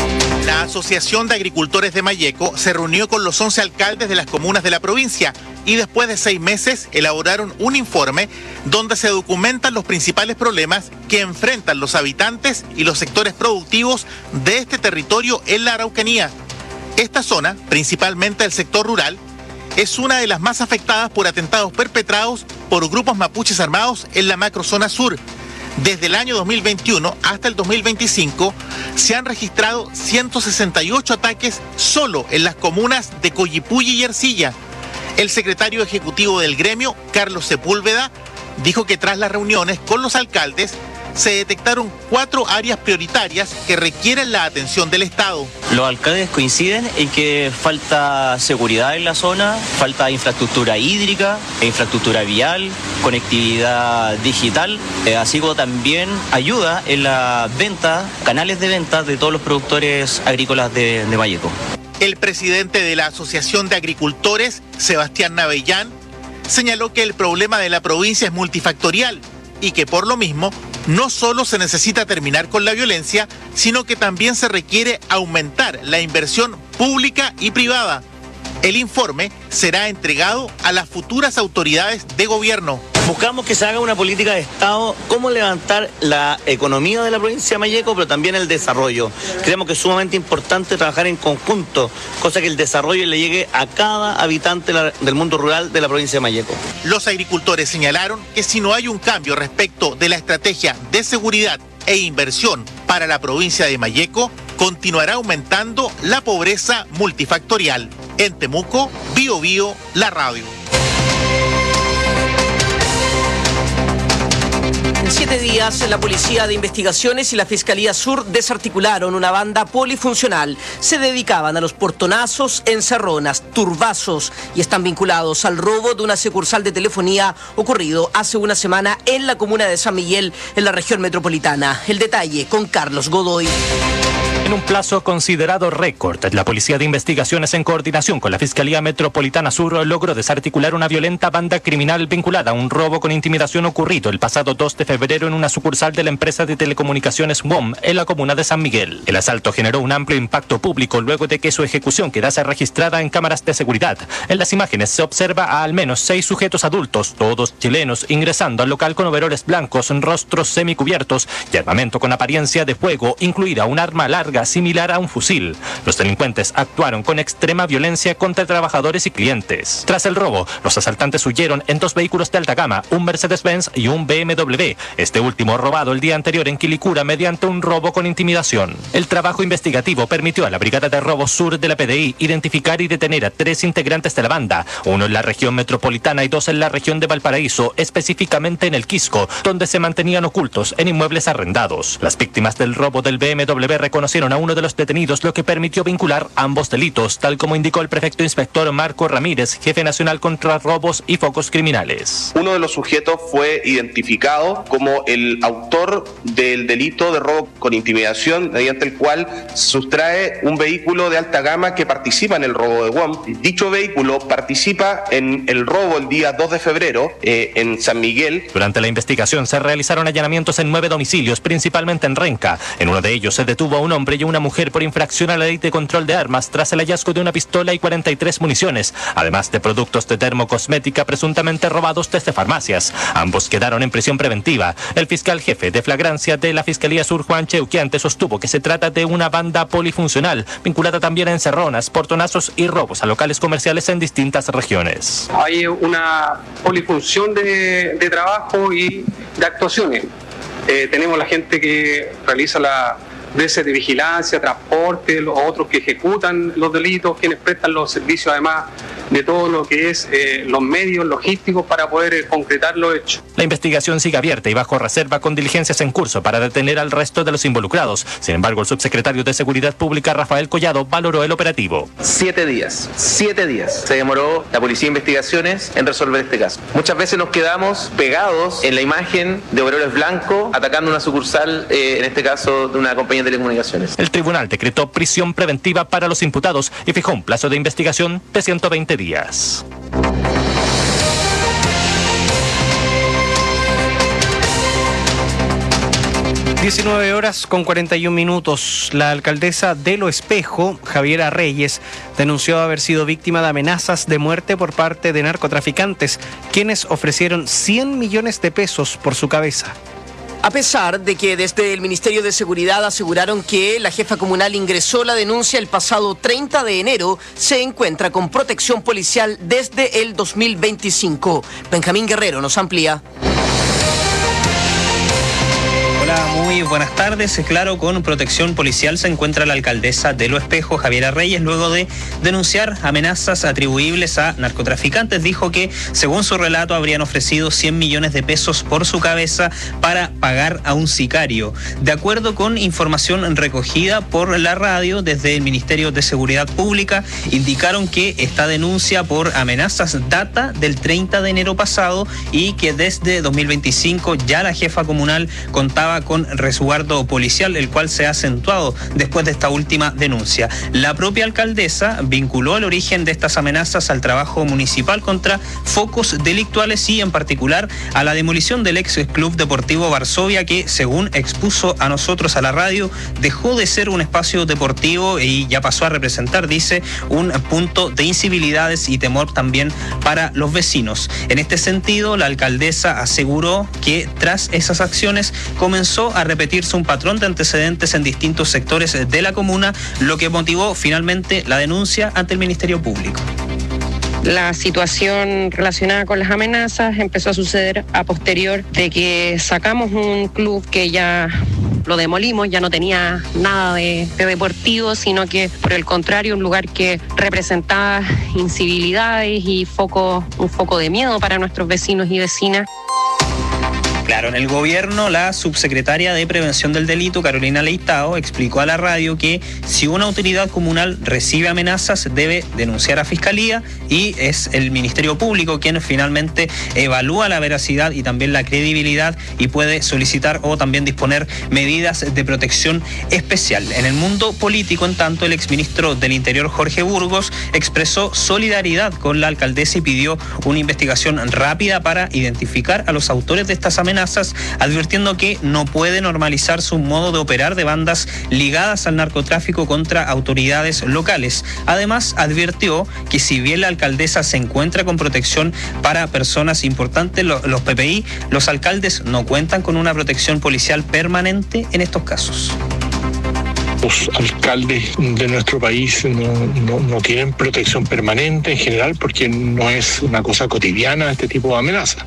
La Asociación de Agricultores de Malleco se reunió con los once alcaldes de las comunas de la provincia y después de seis meses elaboraron un informe donde se documentan los principales problemas que enfrentan los habitantes y los sectores productivos de este territorio en la Araucanía. Esta zona, principalmente el sector rural, es una de las más afectadas por atentados perpetrados por grupos mapuches armados en la macrozona sur. Desde el año dos mil veintiuno hasta el dos mil veinticinco se han registrado ciento sesenta y ocho ataques solo en las comunas de Coyipulli y Ercilla. El secretario ejecutivo del gremio, Carlos Sepúlveda, dijo que tras las reuniones con los alcaldes se detectaron cuatro áreas prioritarias que requieren la atención del Estado. Los alcaldes coinciden en que falta seguridad en la zona, falta infraestructura hídrica, infraestructura vial, conectividad digital, eh, así como también ayuda en la venta, canales de venta de todos los productores agrícolas de, de Malleco. El presidente de la Asociación de Agricultores, Sebastián Navellán, señaló que el problema de la provincia es multifactorial y que por lo mismo no solo se necesita terminar con la violencia, sino que también se requiere aumentar la inversión pública y privada. El informe será entregado a las futuras autoridades de gobierno. Buscamos que se haga una política de Estado, cómo levantar la economía de la provincia de Malleco, pero también el desarrollo. Creemos que es sumamente importante trabajar en conjunto, cosa que el desarrollo le llegue a cada habitante del mundo rural de la provincia de Malleco. Los agricultores señalaron que si no hay un cambio respecto de la estrategia de seguridad e inversión para la provincia de Malleco, continuará aumentando la pobreza multifactorial. En Temuco, Bio Bio, la radio. En siete días, la Policía de Investigaciones y la Fiscalía Sur desarticularon una banda polifuncional. Se dedicaban a los portonazos, encerronas, turbazos y están vinculados al robo de una sucursal de telefonía ocurrido hace una semana en la comuna de San Miguel, en la región metropolitana. El detalle con Carlos Godoy. En un plazo considerado récord, la Policía de Investigaciones, en coordinación con la Fiscalía Metropolitana Sur, logró desarticular una violenta banda criminal vinculada a un robo con intimidación ocurrido el pasado dos de febrero en una sucursal de la empresa de telecomunicaciones W O M en la comuna de San Miguel. El asalto generó un amplio impacto público luego de que su ejecución quedase registrada en cámaras de seguridad. En las imágenes se observa a al menos seis sujetos adultos, todos chilenos, ingresando al local con overoles blancos, rostros semicubiertos y armamento con apariencia de fuego, incluida un arma larga similar a un fusil. Los delincuentes actuaron con extrema violencia contra trabajadores y clientes. Tras el robo, los asaltantes huyeron en dos vehículos de alta gama, un Mercedes-Benz y un B M W, este último robado el día anterior en Quilicura mediante un robo con intimidación. El trabajo investigativo permitió a la Brigada de Robo Sur de la P D I identificar y detener a tres integrantes de la banda, uno en la región metropolitana y dos en la región de Valparaíso, específicamente en el Quisco, donde se mantenían ocultos en inmuebles arrendados. Las víctimas del robo del B M W reconocieron a uno de los detenidos, lo que permitió vincular ambos delitos, tal como indicó el prefecto inspector Marco Ramírez, jefe nacional contra robos y focos criminales. Uno de los sujetos fue identificado como el autor del delito de robo con intimidación, mediante el cual sustrae un vehículo de alta gama que participa en el robo de W O M. Dicho vehículo participa en el robo el día dos de febrero eh, en San Miguel. Durante la investigación se realizaron allanamientos en nueve domicilios, principalmente en Renca. En uno de ellos se detuvo a un hombre y a una mujer por infracción a la ley de control de armas tras el hallazgo de una pistola y cuarenta y tres municiones, además de productos de termocosmética presuntamente robados desde farmacias. Ambos quedaron en prisión preventiva. El fiscal jefe de flagrancia de la Fiscalía Sur, Juan Cheuquiante, sostuvo que se trata de una banda polifuncional, vinculada también a encerronas, portonazos y robos a locales comerciales en distintas regiones. Hay una polifunción de, de trabajo y de actuaciones. Eh, tenemos la gente que realiza la veces de vigilancia, transporte, los otros que ejecutan los delitos, quienes prestan los servicios además de todo lo que es eh, los medios logísticos para poder eh, concretar los hechos. La investigación sigue abierta y bajo reserva, con diligencias en curso para detener al resto de los involucrados. Sin embargo, el subsecretario de Seguridad Pública, Rafael Collado, valoró el operativo. Siete días, siete días se demoró la Policía de Investigaciones en resolver este caso. Muchas veces nos quedamos pegados en la imagen de overoles blancos atacando una sucursal, eh, en este caso de una compañía de telecomunicaciones. El tribunal decretó prisión preventiva para los imputados y fijó un plazo de investigación de ciento veinte días. diecinueve horas con cuarenta y un minutos. La alcaldesa de Lo Espejo, Javiera Reyes, denunció haber sido víctima de amenazas de muerte por parte de narcotraficantes, quienes ofrecieron cien millones de pesos por su cabeza. A pesar de que desde el Ministerio de Seguridad aseguraron que la jefa comunal ingresó la denuncia el pasado treinta de enero, se encuentra con protección policial desde el dos mil veinticinco. Benjamín Guerrero nos amplía. Hola, muy buenas tardes. Claro, con protección policial se encuentra la alcaldesa de Lo Espejo, Javiera Reyes, luego de denunciar amenazas atribuibles a narcotraficantes. Dijo que, según su relato, habrían ofrecido cien millones de pesos por su cabeza para pagar a un sicario. De acuerdo con información recogida por la radio desde el Ministerio de Seguridad Pública, indicaron que esta denuncia por amenazas data del treinta de enero pasado y que desde dos mil veinticinco ya la jefa comunal contaba con resguardo policial, el cual se ha acentuado después de esta última denuncia. La propia alcaldesa vinculó el origen de estas amenazas al trabajo municipal contra focos delictuales y en particular a la demolición del ex Club Deportivo Varsovia, que, según expuso a nosotros a la radio, dejó de ser un espacio deportivo y ya pasó a representar, dice, un punto de incivilidades y temor también para los vecinos. En este sentido, la alcaldesa aseguró que tras esas acciones comenzó a repetirse un patrón de antecedentes en distintos sectores de la comuna, lo que motivó finalmente la denuncia ante el Ministerio Público. La situación relacionada con las amenazas empezó a suceder a posterior de que sacamos un club que ya lo demolimos, ya no tenía nada de, de deportivo, sino que por el contrario un lugar que representaba incivilidades y foco, un foco de miedo para nuestros vecinos y vecinas. Claro, en el gobierno, la subsecretaria de Prevención del Delito, Carolina Leitao, explicó a la radio que si una autoridad comunal recibe amenazas, debe denunciar a Fiscalía y es el Ministerio Público quien finalmente evalúa la veracidad y también la credibilidad y puede solicitar o también disponer medidas de protección especial. En el mundo político, en tanto, el exministro del Interior, Jorge Burgos, expresó solidaridad con la alcaldesa y pidió una investigación rápida para identificar a los autores de estas amenazas, advirtiendo que no puede normalizarse un modo de operar de bandas ligadas al narcotráfico contra autoridades locales. Además, advirtió que si bien la alcaldesa se encuentra con protección para personas importantes, los P P I, los alcaldes no cuentan con una protección policial permanente en estos casos. Los alcaldes de nuestro país no, no, no tienen protección permanente en general porque no es una cosa cotidiana este tipo de amenaza.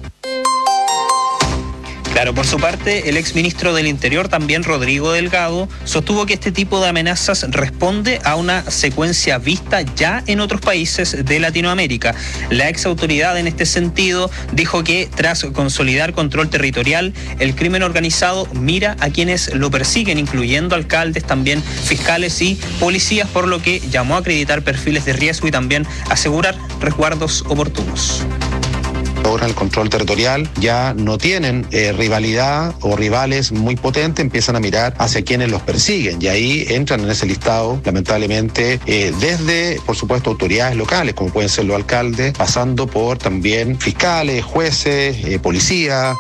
Claro, por su parte, el exministro del Interior, también Rodrigo Delgado, sostuvo que este tipo de amenazas responde a una secuencia vista ya en otros países de Latinoamérica. La exautoridad en este sentido dijo que tras consolidar control territorial, el crimen organizado mira a quienes lo persiguen, incluyendo alcaldes, también fiscales y policías, por lo que llamó a acreditar perfiles de riesgo y también asegurar resguardos oportunos. Ahora el control territorial ya no tienen eh, rivalidad o rivales muy potentes, empiezan a mirar hacia quienes los persiguen y ahí entran en ese listado, lamentablemente, eh, desde, por supuesto, autoridades locales, como pueden ser los alcaldes, pasando por también fiscales, jueces, eh, policías.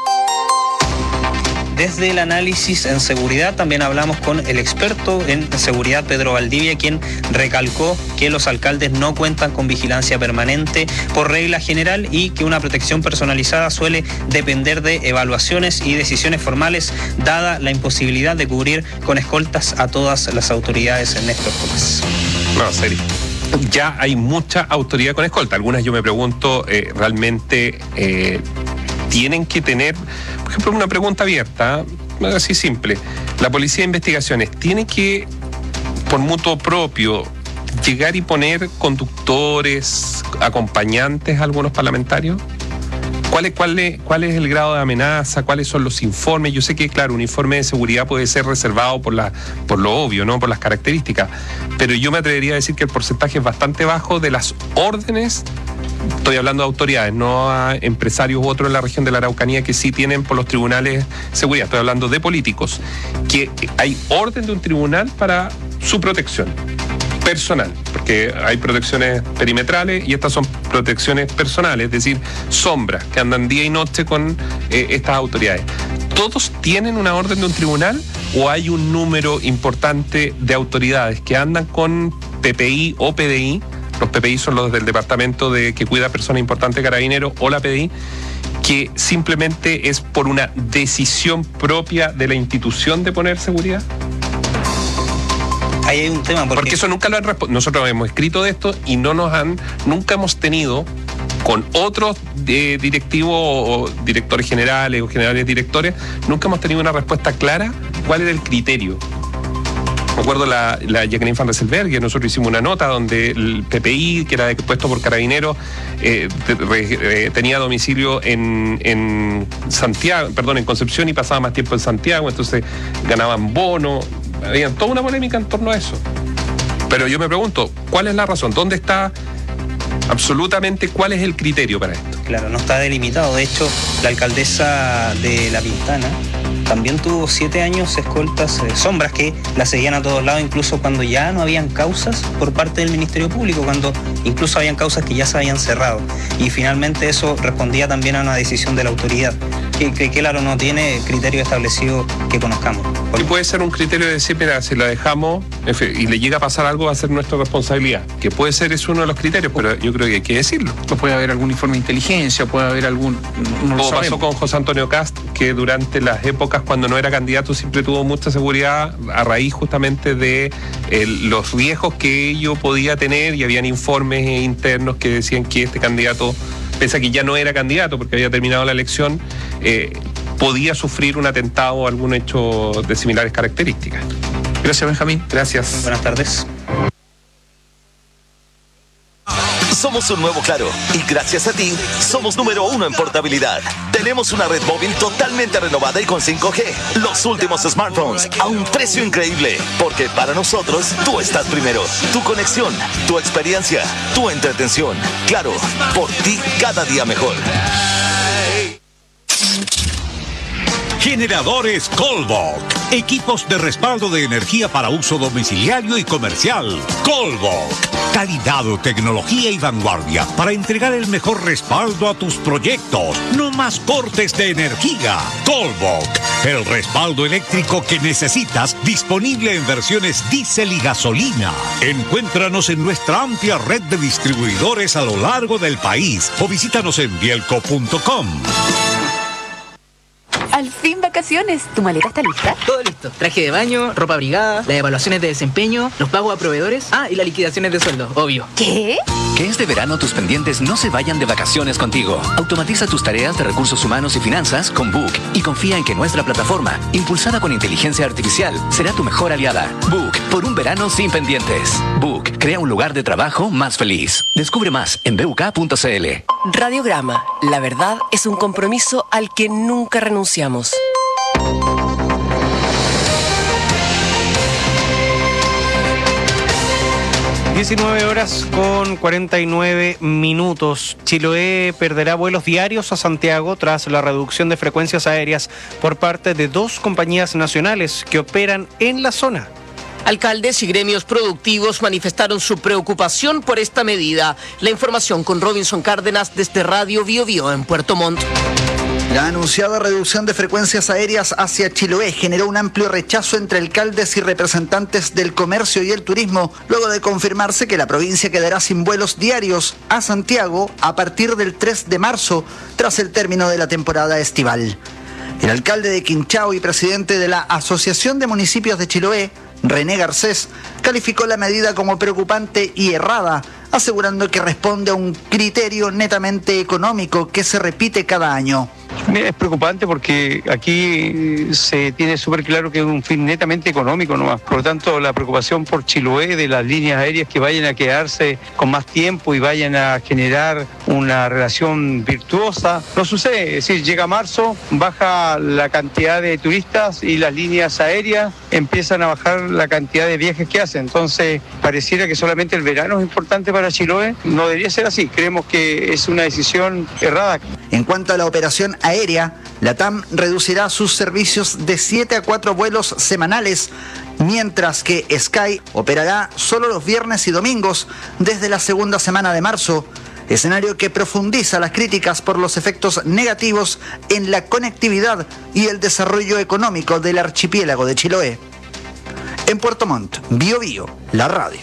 Desde el análisis en seguridad también hablamos con el experto en seguridad Pedro Valdivia, quien recalcó que los alcaldes no cuentan con vigilancia permanente por regla general y que una protección personalizada suele depender de evaluaciones y decisiones formales, dada la imposibilidad de cubrir con escoltas a todas las autoridades en Néstor Gómez. No, serio. Ya hay mucha autoridad con escolta. Algunas yo me pregunto, eh, realmente eh, tienen que tener, por ejemplo, una pregunta abierta, así simple. La Policía de Investigaciones tiene que, por mutuo propio, llegar y poner conductores, acompañantes a algunos parlamentarios. ¿Cuál es, cuál es, cuál es el grado de amenaza? ¿Cuáles son los informes? Yo sé que, claro, un informe de seguridad puede ser reservado por, la, por lo obvio, ¿no? Por las características. Pero yo me atrevería a decir que el porcentaje es bastante bajo de las órdenes. Estoy hablando de autoridades, no a empresarios u otros en la región de la Araucanía que sí tienen por los tribunales seguridad. Estoy hablando de políticos, que hay orden de un tribunal para su protección personal, porque hay protecciones perimetrales y estas son protecciones personales, es decir, sombras que andan día y noche con eh, estas autoridades. ¿Todos tienen una orden de un tribunal o hay un número importante de autoridades que andan con P P I o P D I? Los P P I son los del Departamento de que cuida a personas importantes, Carabineros, o la P D I, que simplemente es por una decisión propia de la institución de poner seguridad. Ahí hay un tema porque, porque eso nunca lo han respondido. Nosotros hemos escrito de esto y no nos han, nunca hemos tenido con otros eh, directivos o directores generales o generales directores, nunca hemos tenido una respuesta clara cuál era el criterio. Me acuerdo la, la Jacqueline Van Rieselberghe, nosotros hicimos una nota donde el P P I, que era puesto por Carabineros, eh, re, eh, tenía domicilio en, en Santiago, perdón, en Concepción y pasaba más tiempo en Santiago, entonces ganaban bono. Había toda una polémica en torno a eso. Pero yo me pregunto, ¿cuál es la razón? ¿Dónde está absolutamente cuál es el criterio para esto? Claro, no está delimitado. De hecho, la alcaldesa de La Pintana también tuvo siete años escoltas, eh, sombras que la seguían a todos lados, incluso cuando ya no habían causas por parte del Ministerio Público, cuando incluso habían causas que ya se habían cerrado. Y finalmente eso respondía también a una decisión de la autoridad, que, que claro, no tiene criterio establecido que conozcamos. Y puede ser un criterio de decir, mira, si la dejamos y le llega a pasar algo, va a ser nuestra responsabilidad. Que puede ser, es uno de los criterios, pero yo creo que hay que decirlo. O puede haber algún informe de inteligencia, puede haber algún... No Como pasó con José Antonio Cast, que durante las épocas cuando no era candidato siempre tuvo mucha seguridad a raíz justamente de eh, los riesgos que ello podía tener, y habían informes internos que decían que este candidato, pese a que ya no era candidato porque había terminado la elección, eh, podía sufrir un atentado o algún hecho de similares características. Gracias, Benjamín. Gracias. Buenas tardes. somos un nuevo Claro y gracias a ti somos número uno en portabilidad. Tenemos una red móvil totalmente renovada y con cinco G. Los últimos smartphones a un precio increíble, porque para nosotros tú estás primero. Tu conexión, tu experiencia, tu entretención. Claro, por ti cada día mejor. Generadores Colbok. Equipos de respaldo de energía para uso domiciliario y comercial. Colbok. Calidad, tecnología y vanguardia para entregar el mejor respaldo a tus proyectos. No más cortes de energía. Colbok. El respaldo eléctrico que necesitas, disponible en versiones diésel y gasolina. Encuéntranos en nuestra amplia red de distribuidores a lo largo del país o visítanos en bielco punto com. Al fin vacaciones. ¿Tu maleta está lista? Todo listo. Traje de baño, ropa abrigada, las evaluaciones de desempeño, los pagos a proveedores, ah, y las liquidaciones de sueldo, obvio. ¿Qué? Que este verano tus pendientes no se vayan de vacaciones contigo. Automatiza tus tareas de recursos humanos y finanzas con Book y confía en que nuestra plataforma, impulsada con inteligencia artificial, será tu mejor aliada. Book, por un verano sin pendientes. Book, crea un lugar de trabajo más feliz. Descubre más en b u k punto c l. Radiograma. La verdad es un compromiso al que nunca renunciamos. diecinueve horas con cuarenta y nueve minutos. Chiloé perderá vuelos diarios a Santiago tras la reducción de frecuencias aéreas por parte de dos compañías nacionales que operan en la zona. Alcaldes y gremios productivos manifestaron su preocupación por esta medida. La información con Robinson Cárdenas desde Radio Bio Bio en Puerto Montt. La anunciada reducción de frecuencias aéreas hacia Chiloé generó un amplio rechazo entre alcaldes y representantes del comercio y el turismo, luego de confirmarse que la provincia quedará sin vuelos diarios a Santiago a partir del tres de marzo, tras el término de la temporada estival. El alcalde de Quinchao y presidente de la Asociación de Municipios de Chiloé, René Garcés, calificó la medida como preocupante y errada, asegurando que responde a un criterio netamente económico que se repite cada año. Es preocupante porque aquí se tiene súper claro que es un fin netamente económico nomás. Por lo tanto, la preocupación por Chiloé de las líneas aéreas que vayan a quedarse con más tiempo y vayan a generar una relación virtuosa, no sucede. Es decir, llega marzo, baja la cantidad de turistas y las líneas aéreas empiezan a bajar la cantidad de viajes que hacen. Entonces, pareciera que solamente el verano es importante para Chiloé. No debería ser así. Creemos que es una decisión errada. En cuanto a la operación aérea, la T A M reducirá sus servicios de siete a cuatro vuelos semanales, mientras que Sky operará solo los viernes y domingos desde la segunda semana de marzo, escenario que profundiza las críticas por los efectos negativos en la conectividad y el desarrollo económico del archipiélago de Chiloé. En Puerto Montt, Bio Bio, la radio.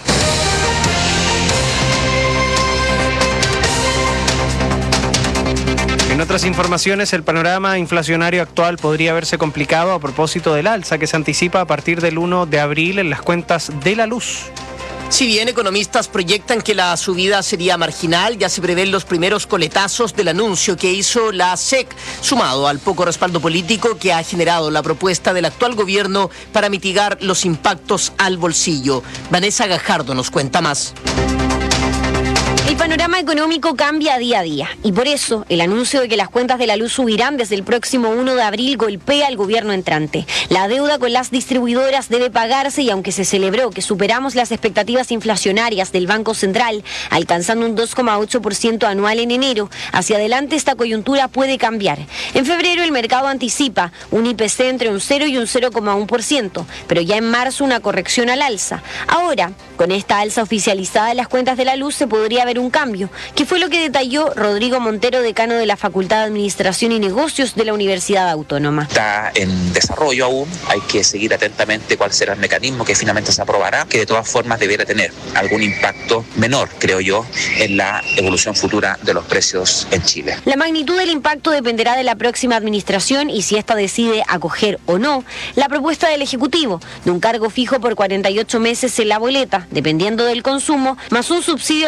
En otras informaciones, el panorama inflacionario actual podría verse complicado a propósito del alza que se anticipa a partir del primero de abril en las cuentas de la luz. Si bien economistas proyectan que la subida sería marginal, ya se prevén los primeros coletazos del anuncio que hizo la S E C, sumado al poco respaldo político que ha generado la propuesta del actual gobierno para mitigar los impactos al bolsillo. Vanessa Gajardo nos cuenta más. El panorama económico cambia día a día y por eso el anuncio de que las cuentas de la luz subirán desde el próximo primero de abril golpea al gobierno entrante. La deuda con las distribuidoras debe pagarse y aunque se celebró que superamos las expectativas inflacionarias del Banco Central, alcanzando un dos coma ocho por ciento anual en enero, hacia adelante esta coyuntura puede cambiar. En febrero el mercado anticipa un I P C entre un cero y un cero coma uno por ciento, pero ya en marzo una corrección al alza. Ahora, con esta alza oficializada de las cuentas de la luz se podría ver un cambio, que fue lo que detalló Rodrigo Montero, decano de la Facultad de Administración y Negocios de la Universidad Autónoma. Está en desarrollo aún, hay que seguir atentamente cuál será el mecanismo que finalmente se aprobará, que de todas formas debiera tener algún impacto menor, creo yo, en la evolución futura de los precios en Chile. La magnitud del impacto dependerá de la próxima administración y si ésta decide acoger o no la propuesta del Ejecutivo de un cargo fijo por cuarenta y ocho meses en la boleta, dependiendo del consumo, más un subsidio del cuarenta por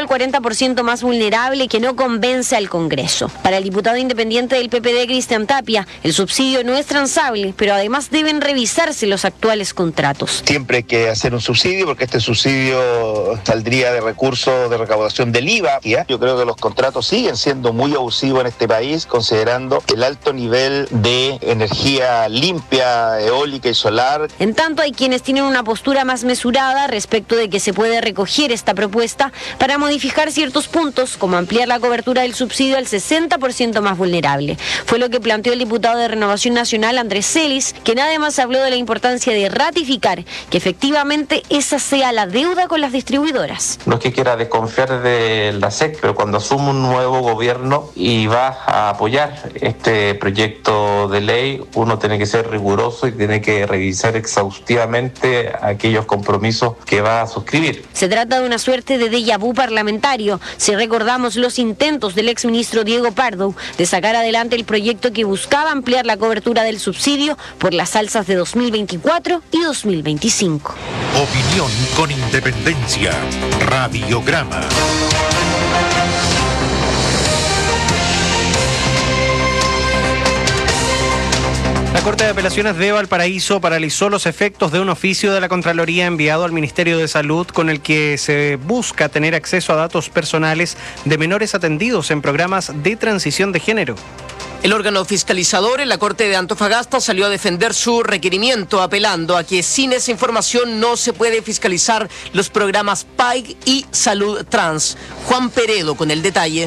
por ciento más vulnerable que no convence al Congreso. Para el diputado independiente del P P D, Cristian Tapia, el subsidio no es transable, pero además deben revisarse los actuales contratos. Siempre hay que hacer un subsidio, porque este subsidio saldría de recursos de recaudación del I V A. Yo creo que los contratos siguen siendo muy abusivos en este país, considerando el alto nivel de energía limpia, eólica y solar. En tanto, hay quienes tienen una postura más mesurada respecto de que se puede recoger esta propuesta para modificar ciertos puntos, como ampliar la cobertura del subsidio al sesenta por ciento más vulnerable. Fue lo que planteó el diputado de Renovación Nacional, Andrés Celis, quien además habló de la importancia de ratificar que efectivamente esa sea la deuda con las distribuidoras. No es que quiera desconfiar de la S E C, pero cuando asume un nuevo gobierno y va a apoyar este proyecto de ley, uno tiene que ser riguroso y tiene que revisar exhaustivamente aquellos compromisos que va a suscribir. Se trata de una suerte de déjà vu parlamentario, si recordamos los intentos del exministro Diego Pardo de sacar adelante el proyecto que buscaba ampliar la cobertura del subsidio por las alzas de dos mil veinticuatro y dos mil veinticinco. Opinión con independencia. Radiograma. La Corte de Apelaciones de Valparaíso paralizó los efectos de un oficio de la Contraloría enviado al Ministerio de Salud con el que se busca tener acceso a datos personales de menores atendidos en programas de transición de género. El órgano fiscalizador en la Corte de Antofagasta salió a defender su requerimiento, apelando a que sin esa información no se puede fiscalizar los programas P A I C y Salud Trans. Juan Peredo con el detalle.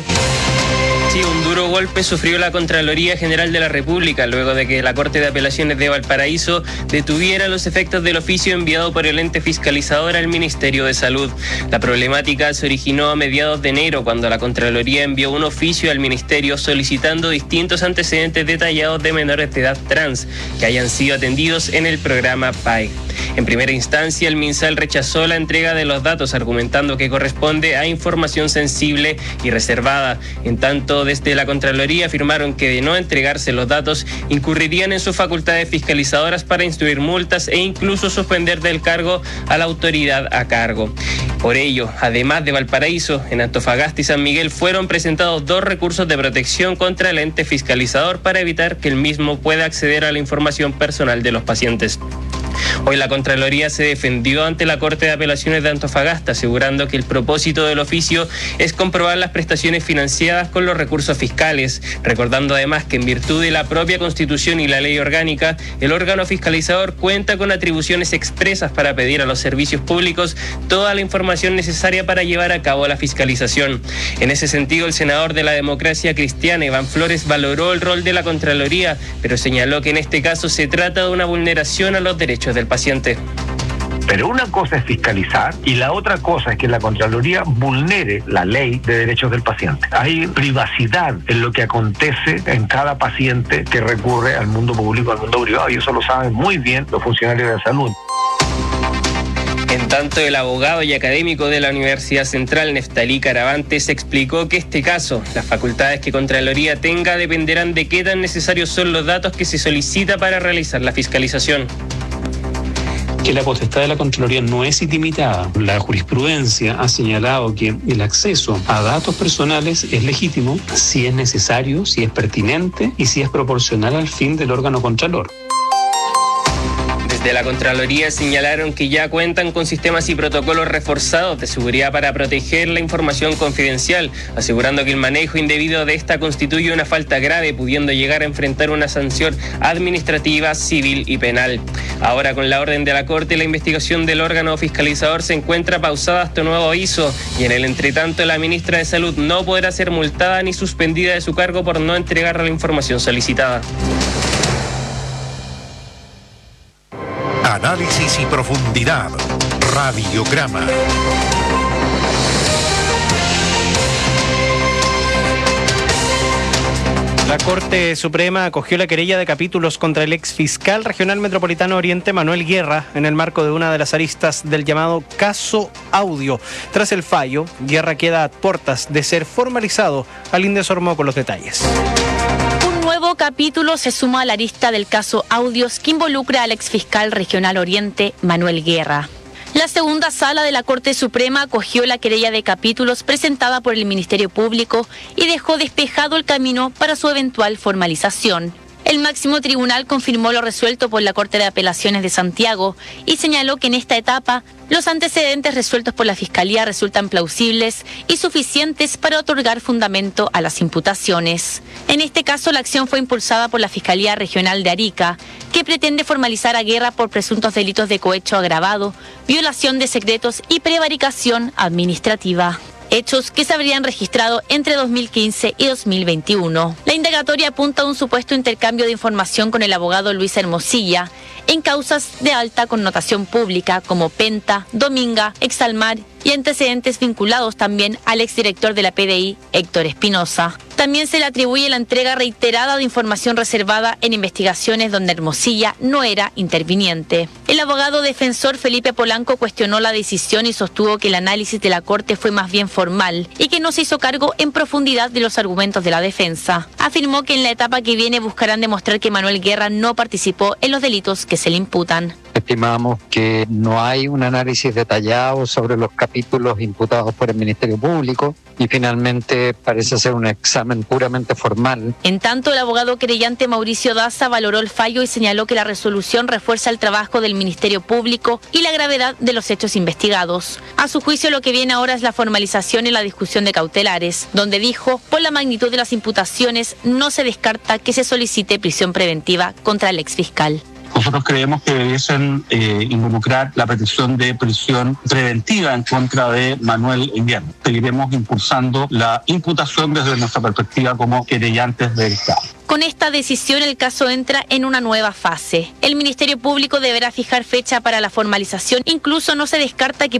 Sí, un duro golpe sufrió la Contraloría General de la República luego de que la Corte de Apelaciones de Valparaíso detuviera los efectos del oficio enviado por el ente fiscalizador al Ministerio de Salud. La problemática se originó a mediados de enero cuando la Contraloría envió un oficio al Ministerio solicitando distintos antecedentes detallados de menores de edad trans que hayan sido atendidos en el programa P A I C. En primera instancia, el MinSal rechazó la entrega de los datos argumentando que corresponde a información sensible y reservada. En tanto, desde la Contraloría afirmaron que de no entregarse los datos incurrirían en sus facultades fiscalizadoras para instruir multas e incluso suspender del cargo a la autoridad a cargo. Por ello, además de Valparaíso, en Antofagasta y San Miguel fueron presentados dos recursos de protección contra el ente fiscalizador para evitar que el mismo pueda acceder a la información personal de los pacientes. Hoy la Contraloría se defendió ante la Corte de Apelaciones de Antofagasta, asegurando que el propósito del oficio es comprobar las prestaciones financiadas con los recursos fiscales, recordando además que en virtud de la propia Constitución y la ley orgánica, el órgano fiscalizador cuenta con atribuciones expresas para pedir a los servicios públicos toda la información necesaria para llevar a cabo la fiscalización. En ese sentido, el senador de la Democracia Cristiana, Iván Flores, valoró el rol de la Contraloría, pero señaló que en este caso se trata de una vulneración a los derechos del paciente. Pero una cosa es fiscalizar y la otra cosa es que la Contraloría vulnere la ley de derechos del paciente. Hay privacidad en lo que acontece en cada paciente que recurre al mundo público, al mundo privado, y eso lo saben muy bien los funcionarios de salud. En tanto, el abogado y académico de la Universidad Central, Neftalí Caravantes, explicó que este caso, las facultades que Contraloría tenga dependerán de qué tan necesarios son los datos que se solicita para realizar la fiscalización. Que la potestad de la Contraloría no es ilimitada. La jurisprudencia ha señalado que el acceso a datos personales es legítimo si es necesario, si es pertinente y si es proporcional al fin del órgano contralor. De la Contraloría señalaron que ya cuentan con sistemas y protocolos reforzados de seguridad para proteger la información confidencial, asegurando que el manejo indebido de esta constituye una falta grave, pudiendo llegar a enfrentar una sanción administrativa, civil y penal. Ahora, con la orden de la Corte, la investigación del órgano fiscalizador se encuentra pausada hasta nuevo aviso, y en el entretanto la ministra de Salud no podrá ser multada ni suspendida de su cargo por no entregar la información solicitada. Análisis y profundidad. Radiograma. La Corte Suprema acogió la querella de capítulos contra el ex fiscal regional metropolitano Oriente, Manuel Guerra, en el marco de una de las aristas del llamado caso Audio. Tras el fallo, Guerra queda a puertas de ser formalizado. Aline Desormeaux con los detalles. Nuevo capítulo se suma a la arista del caso Audios que involucra al exfiscal regional Oriente, Manuel Guerra. La segunda sala de la Corte Suprema acogió la querella de capítulos presentada por el Ministerio Público y dejó despejado el camino para su eventual formalización. El máximo tribunal confirmó lo resuelto por la Corte de Apelaciones de Santiago y señaló que en esta etapa los antecedentes resueltos por la Fiscalía resultan plausibles y suficientes para otorgar fundamento a las imputaciones. En este caso, la acción fue impulsada por la Fiscalía Regional de Arica, que pretende formalizar a Guerra por presuntos delitos de cohecho agravado, violación de secretos y prevaricación administrativa. Hechos que se habrían registrado entre dos mil quince y dos mil veintiuno. La indagatoria apunta a un supuesto intercambio de información con el abogado Luis Hermosilla en causas de alta connotación pública como Penta, Dominga, Exalmar y antecedentes vinculados también al exdirector de la P D I, Héctor Espinosa. También se le atribuye la entrega reiterada de información reservada en investigaciones donde Hermosilla no era interviniente. El abogado defensor Felipe Polanco cuestionó la decisión y sostuvo que el análisis de la Corte fue más bien formal y que no se hizo cargo en profundidad de los argumentos de la defensa. Afirmó que en la etapa que viene buscarán demostrar que Manuel Guerra no participó en los delitos que se le imputan. Estimamos que no hay un análisis detallado sobre los capítulos imputados por el Ministerio Público y finalmente parece ser un examen puramente formal. En tanto, el abogado querellante Mauricio Daza valoró el fallo y señaló que la resolución refuerza el trabajo del Ministerio Público y la gravedad de los hechos investigados. A su juicio, lo que viene ahora es la formalización y la discusión de cautelares, donde dijo, por la magnitud de las imputaciones, no se descarta que se solicite prisión preventiva contra el exfiscal. Nosotros creemos que debiesen eh, involucrar la petición de prisión preventiva en contra de Manuel Guerra. Seguiremos impulsando la imputación desde nuestra perspectiva como querellantes del Estado. Con esta decisión, el caso entra en una nueva fase. El Ministerio Público deberá fijar fecha para la formalización. Incluso no se descarta que